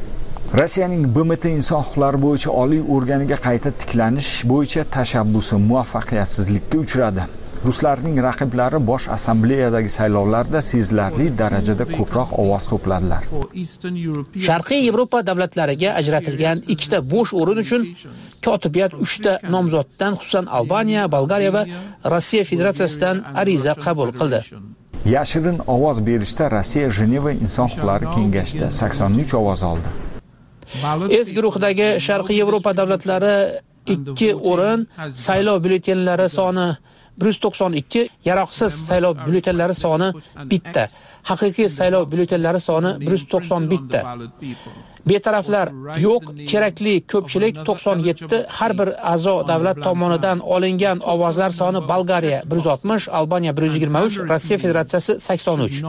Rossiyaning BMT inson huquqlari bo'yicha oliy organiga qayta tiklanish bo'yicha tashabbusi muvaffaqiyatsizlikka uchradi. Ruslarning raqiblari Bosh assambleyadagi saylovlarda sezilarli darajada ko'proq ovoz to'pladilar. Sharqiy Yevropa davlatlariga ajratilgan ikkita bo'sh o'rin uchun kotibiyat 3 ta nomzoddan, xususan Albaniya, Bolgariya va Rossiya Federatsiyasidan ariza qabul qildi. Yashirin ovoz berishda Rossiya Jeneva inson huquqlari kengashida 83 ovoz oldi. S guruhidagi Sharqiy Yevropa davlatlari 2 o'rin, saylov byulletenlari soni 192, yaroqsiz saylov byulletenlari soni 1 ta, haqiqiy saylov byulletenlari soni 191 ta. Betaraflar yo'q, kerakli ko'pchilik 97, har bir a'zo davlat tomonidan olingan ovozlar soni Bolgariya 160, Albaniya 123, Rossiya Federatsiyasi 83.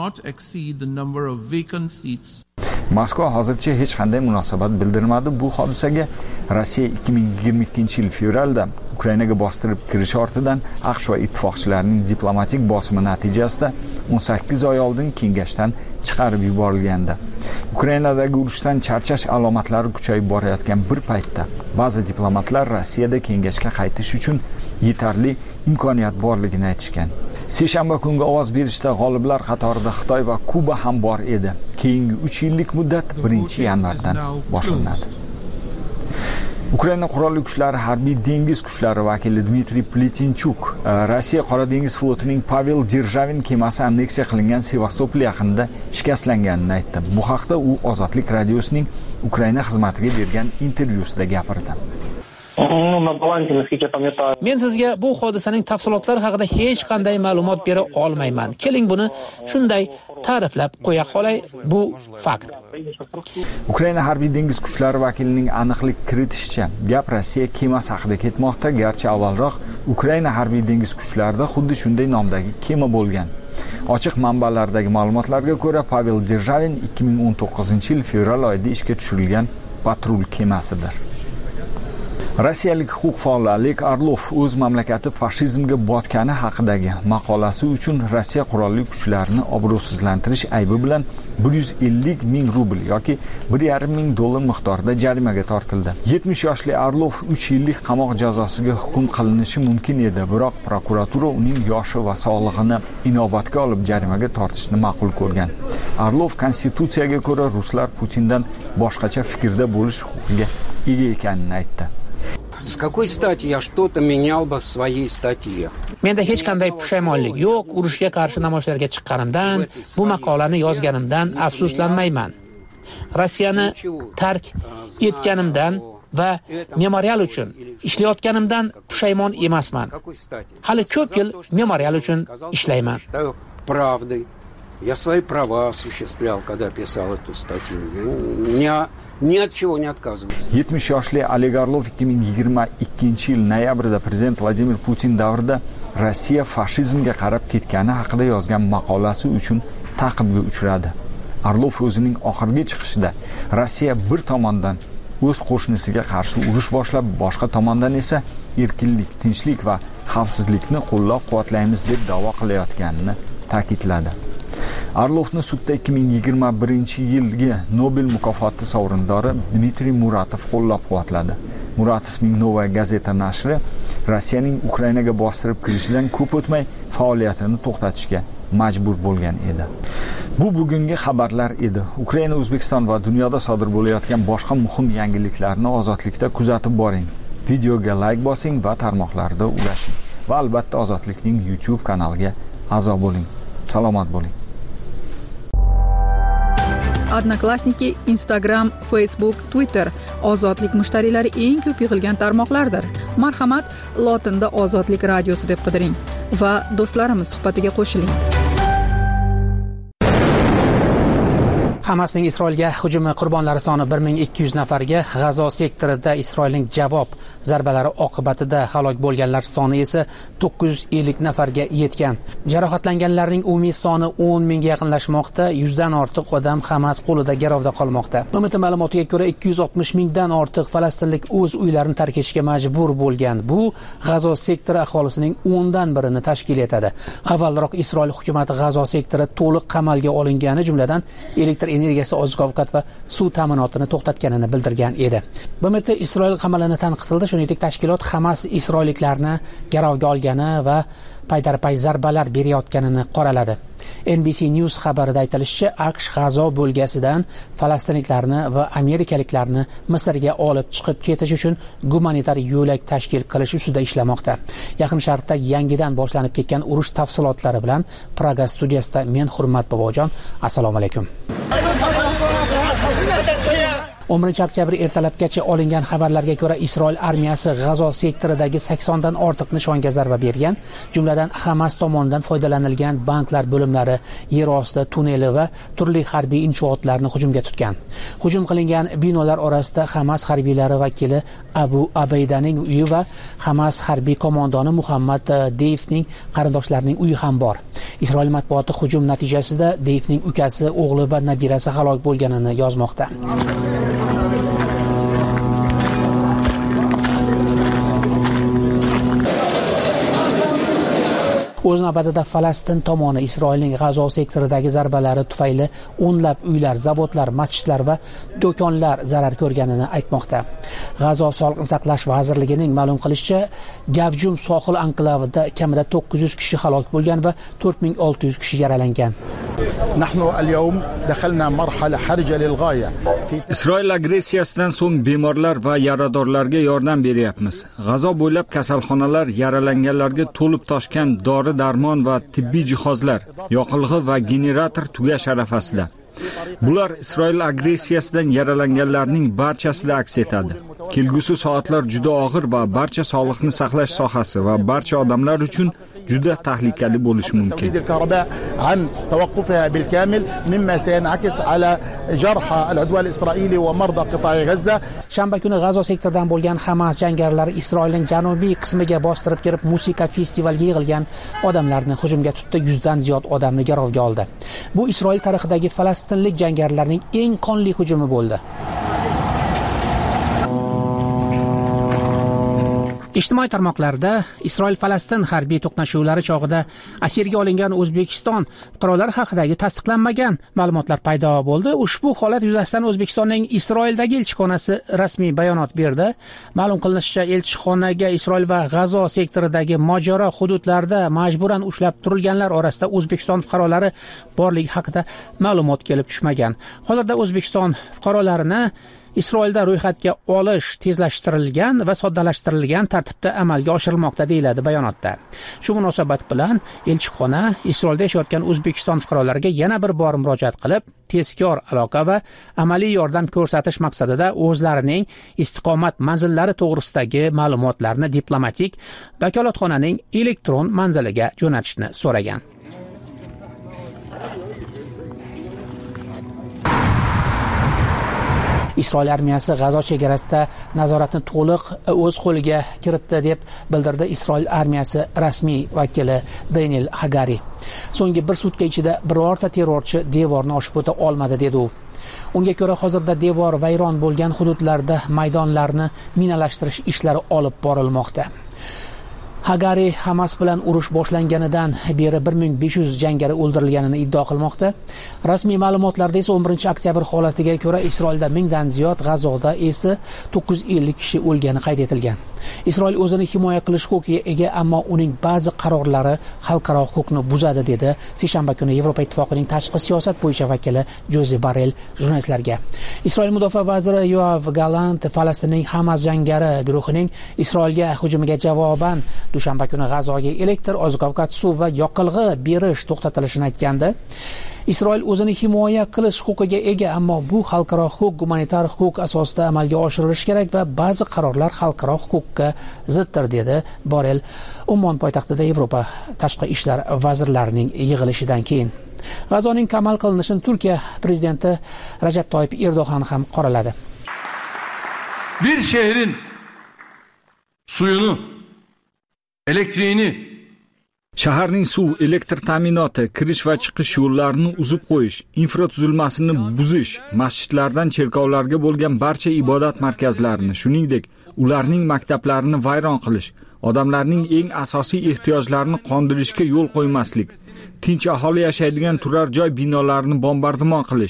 Moskva hozircha hech qanday munosabat bildirmadi. Bu hodisaga Rossiya 2022-yil fevralda Ukrainaga bostirib kirish ortidan AQSh va ittifoqchilarining diplomatik bosimi natijasida 18 oy oldin kengashdan chiqarib yuborilgandi. Ukrainadagi urushdan charchash alomatlari kuchayib borayotgan bir paytda ba'zi diplomatlar Rossiyada kengashga qaytish uchun yetarli imkoniyat borligini aytishgan. Seshanba kungi ovoz berishda g'oliblar qatorida Xitoy va Kuba ham bor edi. Keyingi 3 yillik muddat 1-yanvardan boshlanadi. Ukraina qurolli kuchlari harbiy dengiz kuchlari vakili Dmitriy Plitinchuk Rossiya Qora dengiz flotining Pavel Derzhavin kemasi anneksiya qilingan Sevastopol yaqinida shikastlanganini aytdi. Bu haqda u Ozodlik radiosining Ukraina xizmatiga bergan intervyusida gapirdi. Men sizga bu hodisaning tafsilotlari haqida hech qanday ma'lumot bera olmayman. Keling buni shunday ta'riflab qo'ya qolay, bu fakt. Ukraina harbiy dengiz kuchlari vakilining aniqlik kiritishicha, gap Rossiya kemasi haqida ketmoqda, garchi avvalroq Ukraina harbiy dengiz kuchlarida xuddi shunday nomdagi kema bo'lgan. Ochiq manbalardagi ma'lumotlarga ko'ra, Pavel Derzhavin 2019-yil fevral oyida ishga tushirilgan patrul kemasidir. Rossiyalik huquq faoli Oleg Orlov o'z mamlakati fashizmga botgani haqidagi maqolasi uchun Rossiya qurolli kuchlarini obro'sizlantirish aybi bilan 150 ming rubl yoki $1,5 miqdorida jarimaga tortildi. 70 yoshli Orlov 3 yillik qamoq jazosiga hukm qilinishi mumkin edi, biroq prokuratura uning yoshi va sog'lig'ini inobatga olib jarimaga tortishni ma'qul ko'rgan. Orlov konstitutsiyaga ko'ra ruslar Putindan boshqacha fikrda bo'lish huquqiga ega ekanini aytdi. С какой стати я что-то менял бы в своей статье? Menda hech qanday pushaymonlik yo'q. Urushga qarshi namoyishlarga chiqqanimdan, bu maqolani yozganimdan afsuslanmayman. Rossiyani tark etganimdan va memorial uchun ishlayotganimdan pushaymon emasman. Hali ko'p yil memorial uchun ishlayman. Я свои права осуществлял, когда писал эту статью. Ни от чего не отказываюсь. 70 yoshli Oleg Orlov 2022-yil noyabrida prezident Vladimir Putin davrida Rossiya fashizmga qarab ketgani haqida yozgan maqolasi uchun ta'qibga uchradi. Orlov o'zining oxirgi chiqishida Rossiya bir tomondan o'z qo'shnisiga qarshi urush boshlab, boshqa tomondan esa erkinlik, tinchlik va xavfsizlikni qo'llab-quvvatlaymiz deb da'vo qilayotganini ta'kidladi. Orlovni sudda 2021-yilgi Nobel mukofoti sovrindori Dmitriy Muratov qo'llab-quvvatladi. Muratovning Novaya gazeta nashri Rossiyaning Ukrainaga bostirib kirishidan ko'p o'tmay faoliyatini to'xtatishga majbur bo'lgan edi. Bu bugungi xabarlar edi. Ukraina, O'zbekiston va dunyoda sodir bo'layotgan boshqa muhim yangiliklarni Ozodlikda kuzatib boring. Videoga like bosing va tarmoqlarda ulashing. Va albatta Ozodlikning YouTube kanaliga a'zo bo'ling. Salomat bo'ling. Odnoklassniki, Instagram, Facebook, Twitter ozodlik mushtariylari eng ko'p yig'ilgan tarmoqlardir. Marhamat, lotinda Ozodlik radiosi deb qidiring va do'stlarimiz suhbatiga qo'shiling. Hamasning Isroilga hujumi qurbonlari soni 1200 nafarga, G'azo sektorida Isroilning javob zarbalari oqibatida halok bo'lganlar soni esa 950 nafarga yetgan. Jarohatlanganlarning umumiy soni 10 mingga yaqinlashmoqda, 100 dan ortiq odam Hamas qo'lida garovda qolmoqda. BMT ma'lumotiga ko'ra 260 mingdan ortiq falastinlik o'z uylarini tark etishga majbur bo'lgan. Bu G'azo sektori aholisining 10 dan birini tashkil etadi. Avvalroq Isroil hukumati G'azo sektori to'liq qamalga olingani, jumladan elektr energiyasi, oziq-ovqat va suv ta'minotini to'xtatganini bildirgan edi. BMT Isroil qamalini tanqid qildi, shuningdek tashkilot Hamas isroilliklarni garovga olgani va paydarpay zarbalar berayotganini qoraladi. NBC News xabarida aytilishicha, AQSh G'azo bo'lgasidan falastinliklarni va amerikaliklarni Misrga olib chiqib ketish uchun gumanitar yo'lak tashkil qilish ustida ishlamoqda. Yaqin Sharqda yangidan boshlanib ketgan urush tafsilotlari bilan Praga studiyasida men Hurmat Bobojon. Assalomu alaykum. 11 oktyabr ertalabgacha olingan xabarlarga ko'ra, Isroil armiyasi G'azo sektoridagi 80 dan ortiq nishonga zarba bergan, jumladan Hamas tomonidan foydalanilgan banklar bo'limlari, yer osti tunneli va turli harbiy inshootlarni hujumga tutgan. Hujum qilingan binolar orasida Hamas harbiylari vakili Abu Abaydaning uyi va Hamas harbiy qo'mondoni Muhammad Deyfning qarindoshlarining uyi ham bor. Isroil matbuoti hujum natijasida Deyfning ukasi, o'g'li va nabirasi halok bo'lganini yozmoqda. O'z navbatida Falastin tomoni Isroilning G'azo sektoridagi zarbalari tufayli o'nlab uylar, zavodlar, masjidlar va do'konlar zarar ko'rganini aytmoqda. G'azo Sog'liqni saqlash vazirligining ma'lum qilishicha, Gavjum sohil anklavida kamida 900 kishi halok bo'lgan va 4600 kishi yaralangan. Isroil agressiyasidan so'ng bemorlar va yaradorlarga yordam beryapmiz. G'azo bo'ylab kasalxonalar yaralanganlarga to'lib toshgan dori-darmon va tibbiy jihozlar, yoqilg'i va generator tugash arafasida. Bular Isroil agressiyasidan yaralanganlarning barchasida aks etadi. Kelgusi soatlar juda og'ir va barcha sog'liqni saqlash sohasi va barcha odamlar uchun juda tahlikali bo'lishi mumkin. Shanba kuni G'azo sektoridan bo'lgan Hamas jangarilari Isroilning janubiy qismiga bostirib kirib, musiqa festivaliga yig'ilgan odamlarni hujumga tutdi, 100 dan ziyod odamni garovga oldi. Bu Isroil tarixidagi falastinlik jangarilarning eng qonli hujumi bo'ldi. Ijtimoiy tarmoqlarda Isroil-Falastin harbiy to'qnashuvlari chog'ida asirga olingan O'zbekiston fuqarolari haqidagi tasdiqlanmagan ma'lumotlar paydo bo'ldi. Ushbu holat yuzasidan O'zbekistonning Isroildagi elchixonasi rasmiy bayonot berdi. Ma'lum qilinishicha, elchixonaga Isroil va G'azo sektoridagi mojaro hududlarda majburan ushlab turilganlar orasida O'zbekiston fuqarolari borligi haqida ma'lumot kelib tushmagan. Hozirda O'zbekiston fuqarolarini Isroilda ro'yxatga olish tezlashtirilgan va soddalashtirilgan tartibda amalga oshirilmoqda deyiladi bayonotda. Shu munosabat bilan elchixona Isroilda yashayotgan O'zbekiston fuqarolariga yana bir bor murojaat qilib, tezkor aloqa va amaliy yordam ko'rsatish maqsadida o'zlarining istiqomat manzillari to'g'risidagi ma'lumotlarni diplomatik vakolatxonaning elektron manziliga jo'natishni so'ragan. Isroil armiyasi G'azo chegarasida nazoratni to'liq o'z qo'liga kiritdi deb bildirdi Isroil armiyasi rasmiy vakili Daniel Hagari. So'nggi bir sutka ichida birorta terrorchi devorni oshib o'ta olmadi dedi u. Unga ko'ra, hozirda devor vayron bo'lgan hududlarda maydonlarni minalashtirish ishlari olib borilmoqda. Hagari Hamas bilan urush boshlanganidan beri 1500 jangari o'ldirilganini iddao qilmoqda. Rasmiy ma'lumotlarda esa 11 oktyabr holatiga ko'ra Isroilda 1000 dan ziyod, G'azoda esa 950 kishi o'lgani qayd etilgan. Isroil o'zini himoya qilish huquqiga ega, ammo uning ba'zi qarorlari xalqaro huquqni buzadi dedi seshanba kuni Yevropa Ittifoqining tashqi siyosat bo'yicha vakili Josep Borrell jurnalistlarga. Isroil mudofaa vaziri Yoav Gallant Falastinning Hamas jangari guruhining Isroilga hujumiga javoban dushanba kuni G'azoga elektr, oziq-ovqat, suv va yoqilg'i berish to'xtatilishini aytgandi. Isroil o'zini himoya qilish huquqiga ega, ammo bu xalqaro huquq, gumanitar huquq asosida amalga oshirilishi kerak va ba'zi qarorlar xalqaro huquqqa ziddir dedi Borrell Ummon poytaxtida Yevropa tashqi ishlar vazirlarining yig'ilishidan keyin. G'azoning qamal qilinishini Turkiya prezidenti Rajab Toyyip Erdo'g'an ham qoraladi. Bir şehrin suyunu, elektriğini, shaharning suv, elektr ta'minoti, kirish va chiqish yo'llarini uzib qo'yish, infratuzilmasini buzish, masjidlardan cherkovlarga bo'lgan barcha ibodat markazlarini, shuningdek, ularning maktablarini vayron qilish, odamlarning eng asosiy ehtiyojlarini qondirishga yo'l qo'ymaslik, tinch aholi yashaydigan turar joy binolarini bombardimon qilish,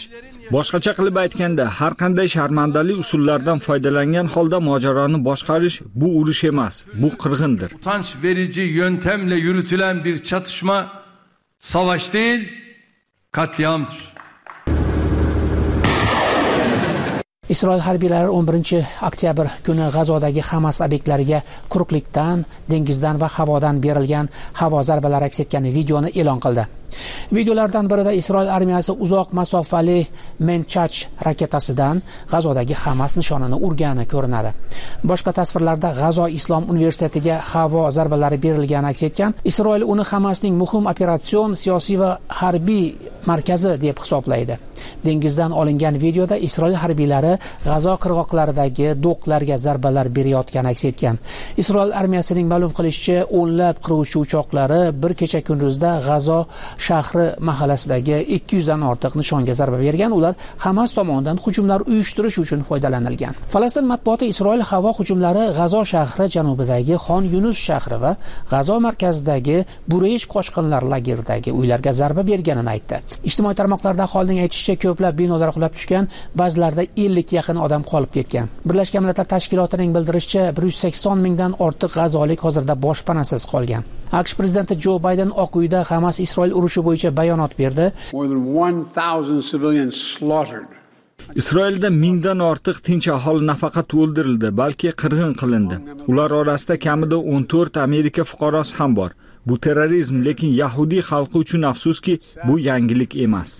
Boshqacha qilib aytganda, har qanday sharmandali usullardan foydalangan holda mojaroni boshqarish bu urush emas, bu qirg'indir. Utanç verici yöntemle yürütülen bir çatışma savaş değil, katliamdır. Isroil harbiylari 11 oktyabr kuni G'azodagi Hamas obyektlariga quruqlikdan, dengizdan va havodan berilgan havo zarbalari aks etgan videoni e'lon qildi. Videolardan birida Isroil armiyasi uzoq masofali Menchach raketasidan G'azodagi Hamas nishonini urgani ko'rinadi. Boshqa tasvirlarda G'azo Islom universitetiga havo zarbalari berilgani aks etgan. Isroil uni Hamasning muhim operatsion, siyosiy va harbiy markazi deb hisoblaydi. Dengizdan olingan videoda Isroil harbiylari G'azo qirg'oqlaridagi do'qlarga zarbalar berayotgani aks etgan. Isroil armiyasining ma'lum qilishicha, o'nlab qiruvchi uchoqlari bir kecha kunduzda G'azo shahri mahallasidagi 200 dan ortiq nishonga zarba bergan. Ular Hamas tomonidan hujumlar uyushtirish uchun foydalanilgan. Falastin matbuoti Isroil havo hujumlari G'azo shahri janubidagi Xon Yunus shahri va G'azo markazidagi Bureysh qochqinlar lageridagi uylarga zarba berganini aytdi. Ijtimoiy tarmoqlarda aholining aytishicha, ko'plab binolar qulab tushgan, ba'zilarida 50 yaqin odam qolib ketgan. Birlashgan Millatlar Tashkilotining bildirishicha, 180 mingdan ortiq g'azolik hozirda boshpanasiz qolgan. AQSh prezidenti Jo Bayden Oq uyda Hamas Isroil urushi bo'yicha bayonot berdi. Isroilda 1000 dan ortiq tinch aholi nafaqat o'ldirildi, balki qirg'in qilindi. Ular orasida kamida 14 Amerika fuqarosi ham bor. Bu terrorizm, lekin Yahudiy xalqi uchun afsuski, bu yangilik emas.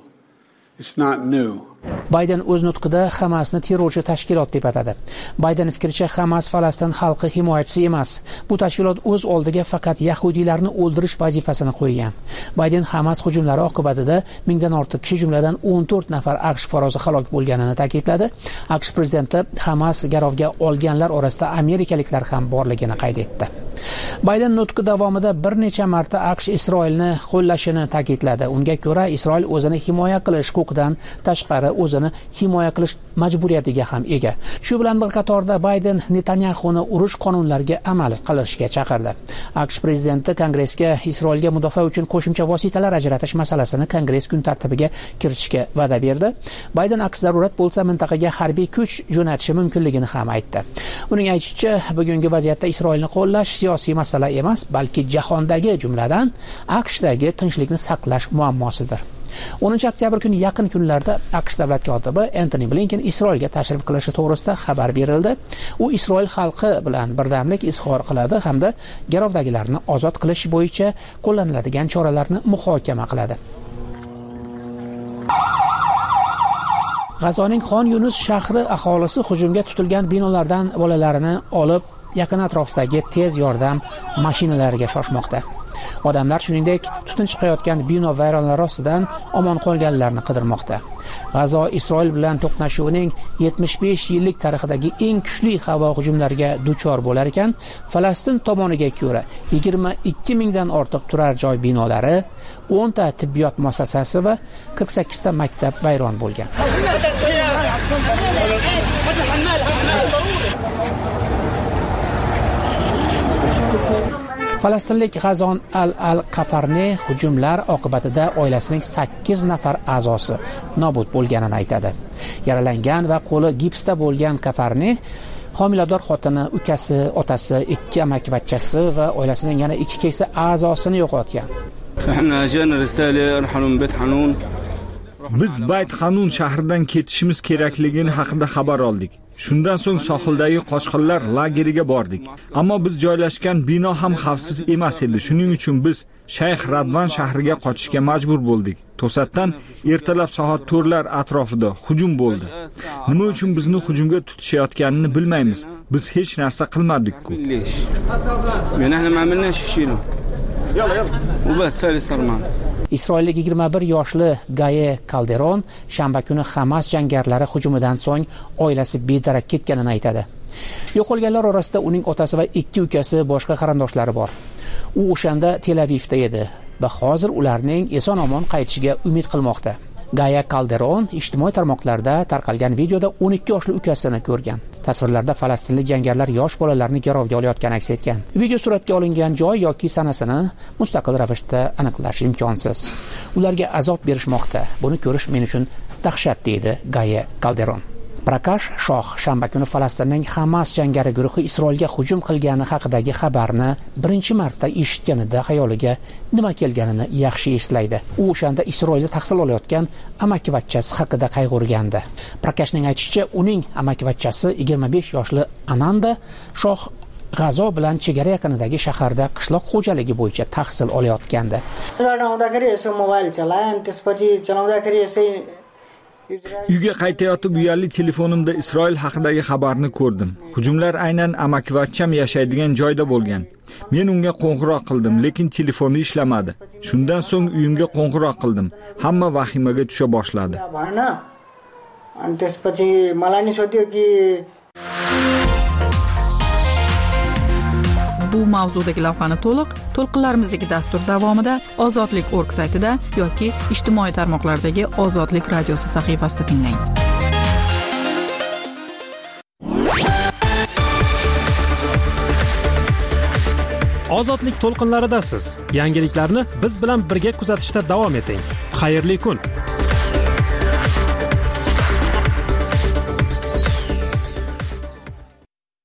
Bayden o'z nutqida Hamasni terrorchi tashkilot deb atadi. Bayden fikricha, Hamas Falastin xalqi himoyachisi emas. Bu tashkilot o'z oldiga faqat yahudiylarni o'ldirish vazifasini qo'ygan. Bayden Hamas hujumlari oqibatida 1000 dan ortiq kishi, jumladan 14 nafar AQSh fuqarosi halok bo'lganini ta'kidladi. AQSh prezidenti Hamas garovga olganlar orasida amerikaliklar ham borligini qayd etdi. Bayden nutqi davomida bir necha marta AQSh Isroilni qo'llashini ta'kidladi. Unga ko'ra, Isroil o'zini himoya qilish huquqidan tashqari o'zini himoya qilish majburiyatiga ham ega. Shu bilan bir qatorda Bayden Netanyahuni urush qonunlariga amal qilishga chaqirdi. AQSh prezidenti Kongressga Isroilga mudofaa uchun qo'shimcha vositalar ajratish masalasini Kongress kun tartibiga kiritishga va'da berdi. Bayden aks zarurat bo'lsa mintaqaga harbiy kuch jo'natishi mumkinligini ham aytdi. Uning aytishicha, bugungi vaziyatda Isroilni qo'llash siyosiy masala emas, balki jahondagi, jumladan AQShdagi tinchlikni saqlash muammosidir. 10 oktyabr kuni yaqin kunlarda AQSh davlat kotibi Antony Blinken Isroilga tashrif qilishi to'g'risida xabar berildi. U Isroil xalqi bilan birdamlik izhor qiladi hamda garovdagilarni ozod qilish bo'yicha qo'llaniladigan choralarni muhokama qiladi. G'azoning Xon Yunus shahri aholisi hujumga tutilgan binolardan bolalarini olib yaqin atrofdagi tez yordam mashinalariga shoshmoqda. Odamlar shuningdek tutun chiqayotgan bino vayronlari ostidan omon qolganlarni qidirmoqda. G'azo Isroil bilan to'qnashuvining 75 yillik tarixidagi eng kuchli havo hujumlariga duchor bo'lar ekan, Falastin tomoniga ko'ra 22 mingdan ortiq turar joy binolari, 10 ta tibbiyot muassasasi va 48 ta maktab vayron bo'lgan. Falastinlik G'azon al-Qafarni hujumlar oqibatida oilasining 8 nafar a'zosi nobud bo'lganini aytadi. Yaralangan va qo'li gipsda bo'lgan Qafarni homilador xotini, ukasi, otasi, 2 amakivachchasi va oilasining yana 2 keksa a'zosini yo'qotgan. Biz Bayt Hanun shahridan ketishimiz kerakligini haqida xabar oldik. Shundan so'ng sohildagi qochqinlar lageriga bordik. Ammo biz joylashgan bino ham xavfsiz emas edi. Shuning uchun biz Shayx Radvan shahriga qochishga majbur bo'ldik. To'satdan ertalab soat 4lar atrofida hujum bo'ldi. Nima uchun bizni hujumga tutishayotganini bilmaymiz. Biz hech narsa qilmadik-ku. Isroillik 21 yoshli Gaye Calderon shanba kuni Hamas jangarilari hujumidan so'ng oilasi bedarak ketganini aytadi. Yo'qolganlar orasida uning otasi va 2 ukasi, boshqa qarindoshlari bor. U o'shanda Tel Avivda edi va hozir ularning eson-omon qaytishiga umid qilmoqda. Gaye Calderon ijtimoiy tarmoqlarda tarqalgan videoda 12 yoshli ukasini ko'rgan. Tasvirlarda falastinlik jangarilar yosh bolalarni garovga olayotgani aks etgan. Video suratga olingan joy yoki sanasini mustaqil ravishda aniqlash imkonsiz. Ularga azob berishmoqda. Buni ko'rish men uchun dahshat, deydi Gaye Calderon. Prakash Shoh shanba kuni Falastinning Hamas jangari guruhi Isroilga hujum qilgani haqidagi xabarni birinchi marta eshitganida xayoliga nima kelganini yaxshi eslaydi. U o'shanda Isroilda tahsil olayotgan amakivachchasi haqida qayg'urgandi. Prakashning aytishicha, uning amakivachchasi 25 yoshli Ananda Shoh G'azo bilan chegara yaqinidagi shaharda qishloq xo'jaligi bo'yicha tahsil olayotgandi. Uyga qaytayotib uyali telefonimda Isroil haqidagi xabarni ko'rdim. Hujumlar aynan amakivachcham yashaydigan joyda bo'lgan. Men unga qo'ng'iroq qildim, lekin telefoni ishlamadi. Shundan so'ng uyimga qo'ng'iroq qildim. Hamma vahimaga tusha boshladi. Bu mavzudagi lavhani to'lqinlarimizdagi dastur davomida ozodlik.org saytida yoki ijtimoiy tarmoqlardagi Ozodlik radiosi sahifasida tinglang. Ozodlik to'lqinlaridasiz. Yangiliklarni biz bilan birga kuzatishda davom eting. Xayrli kun.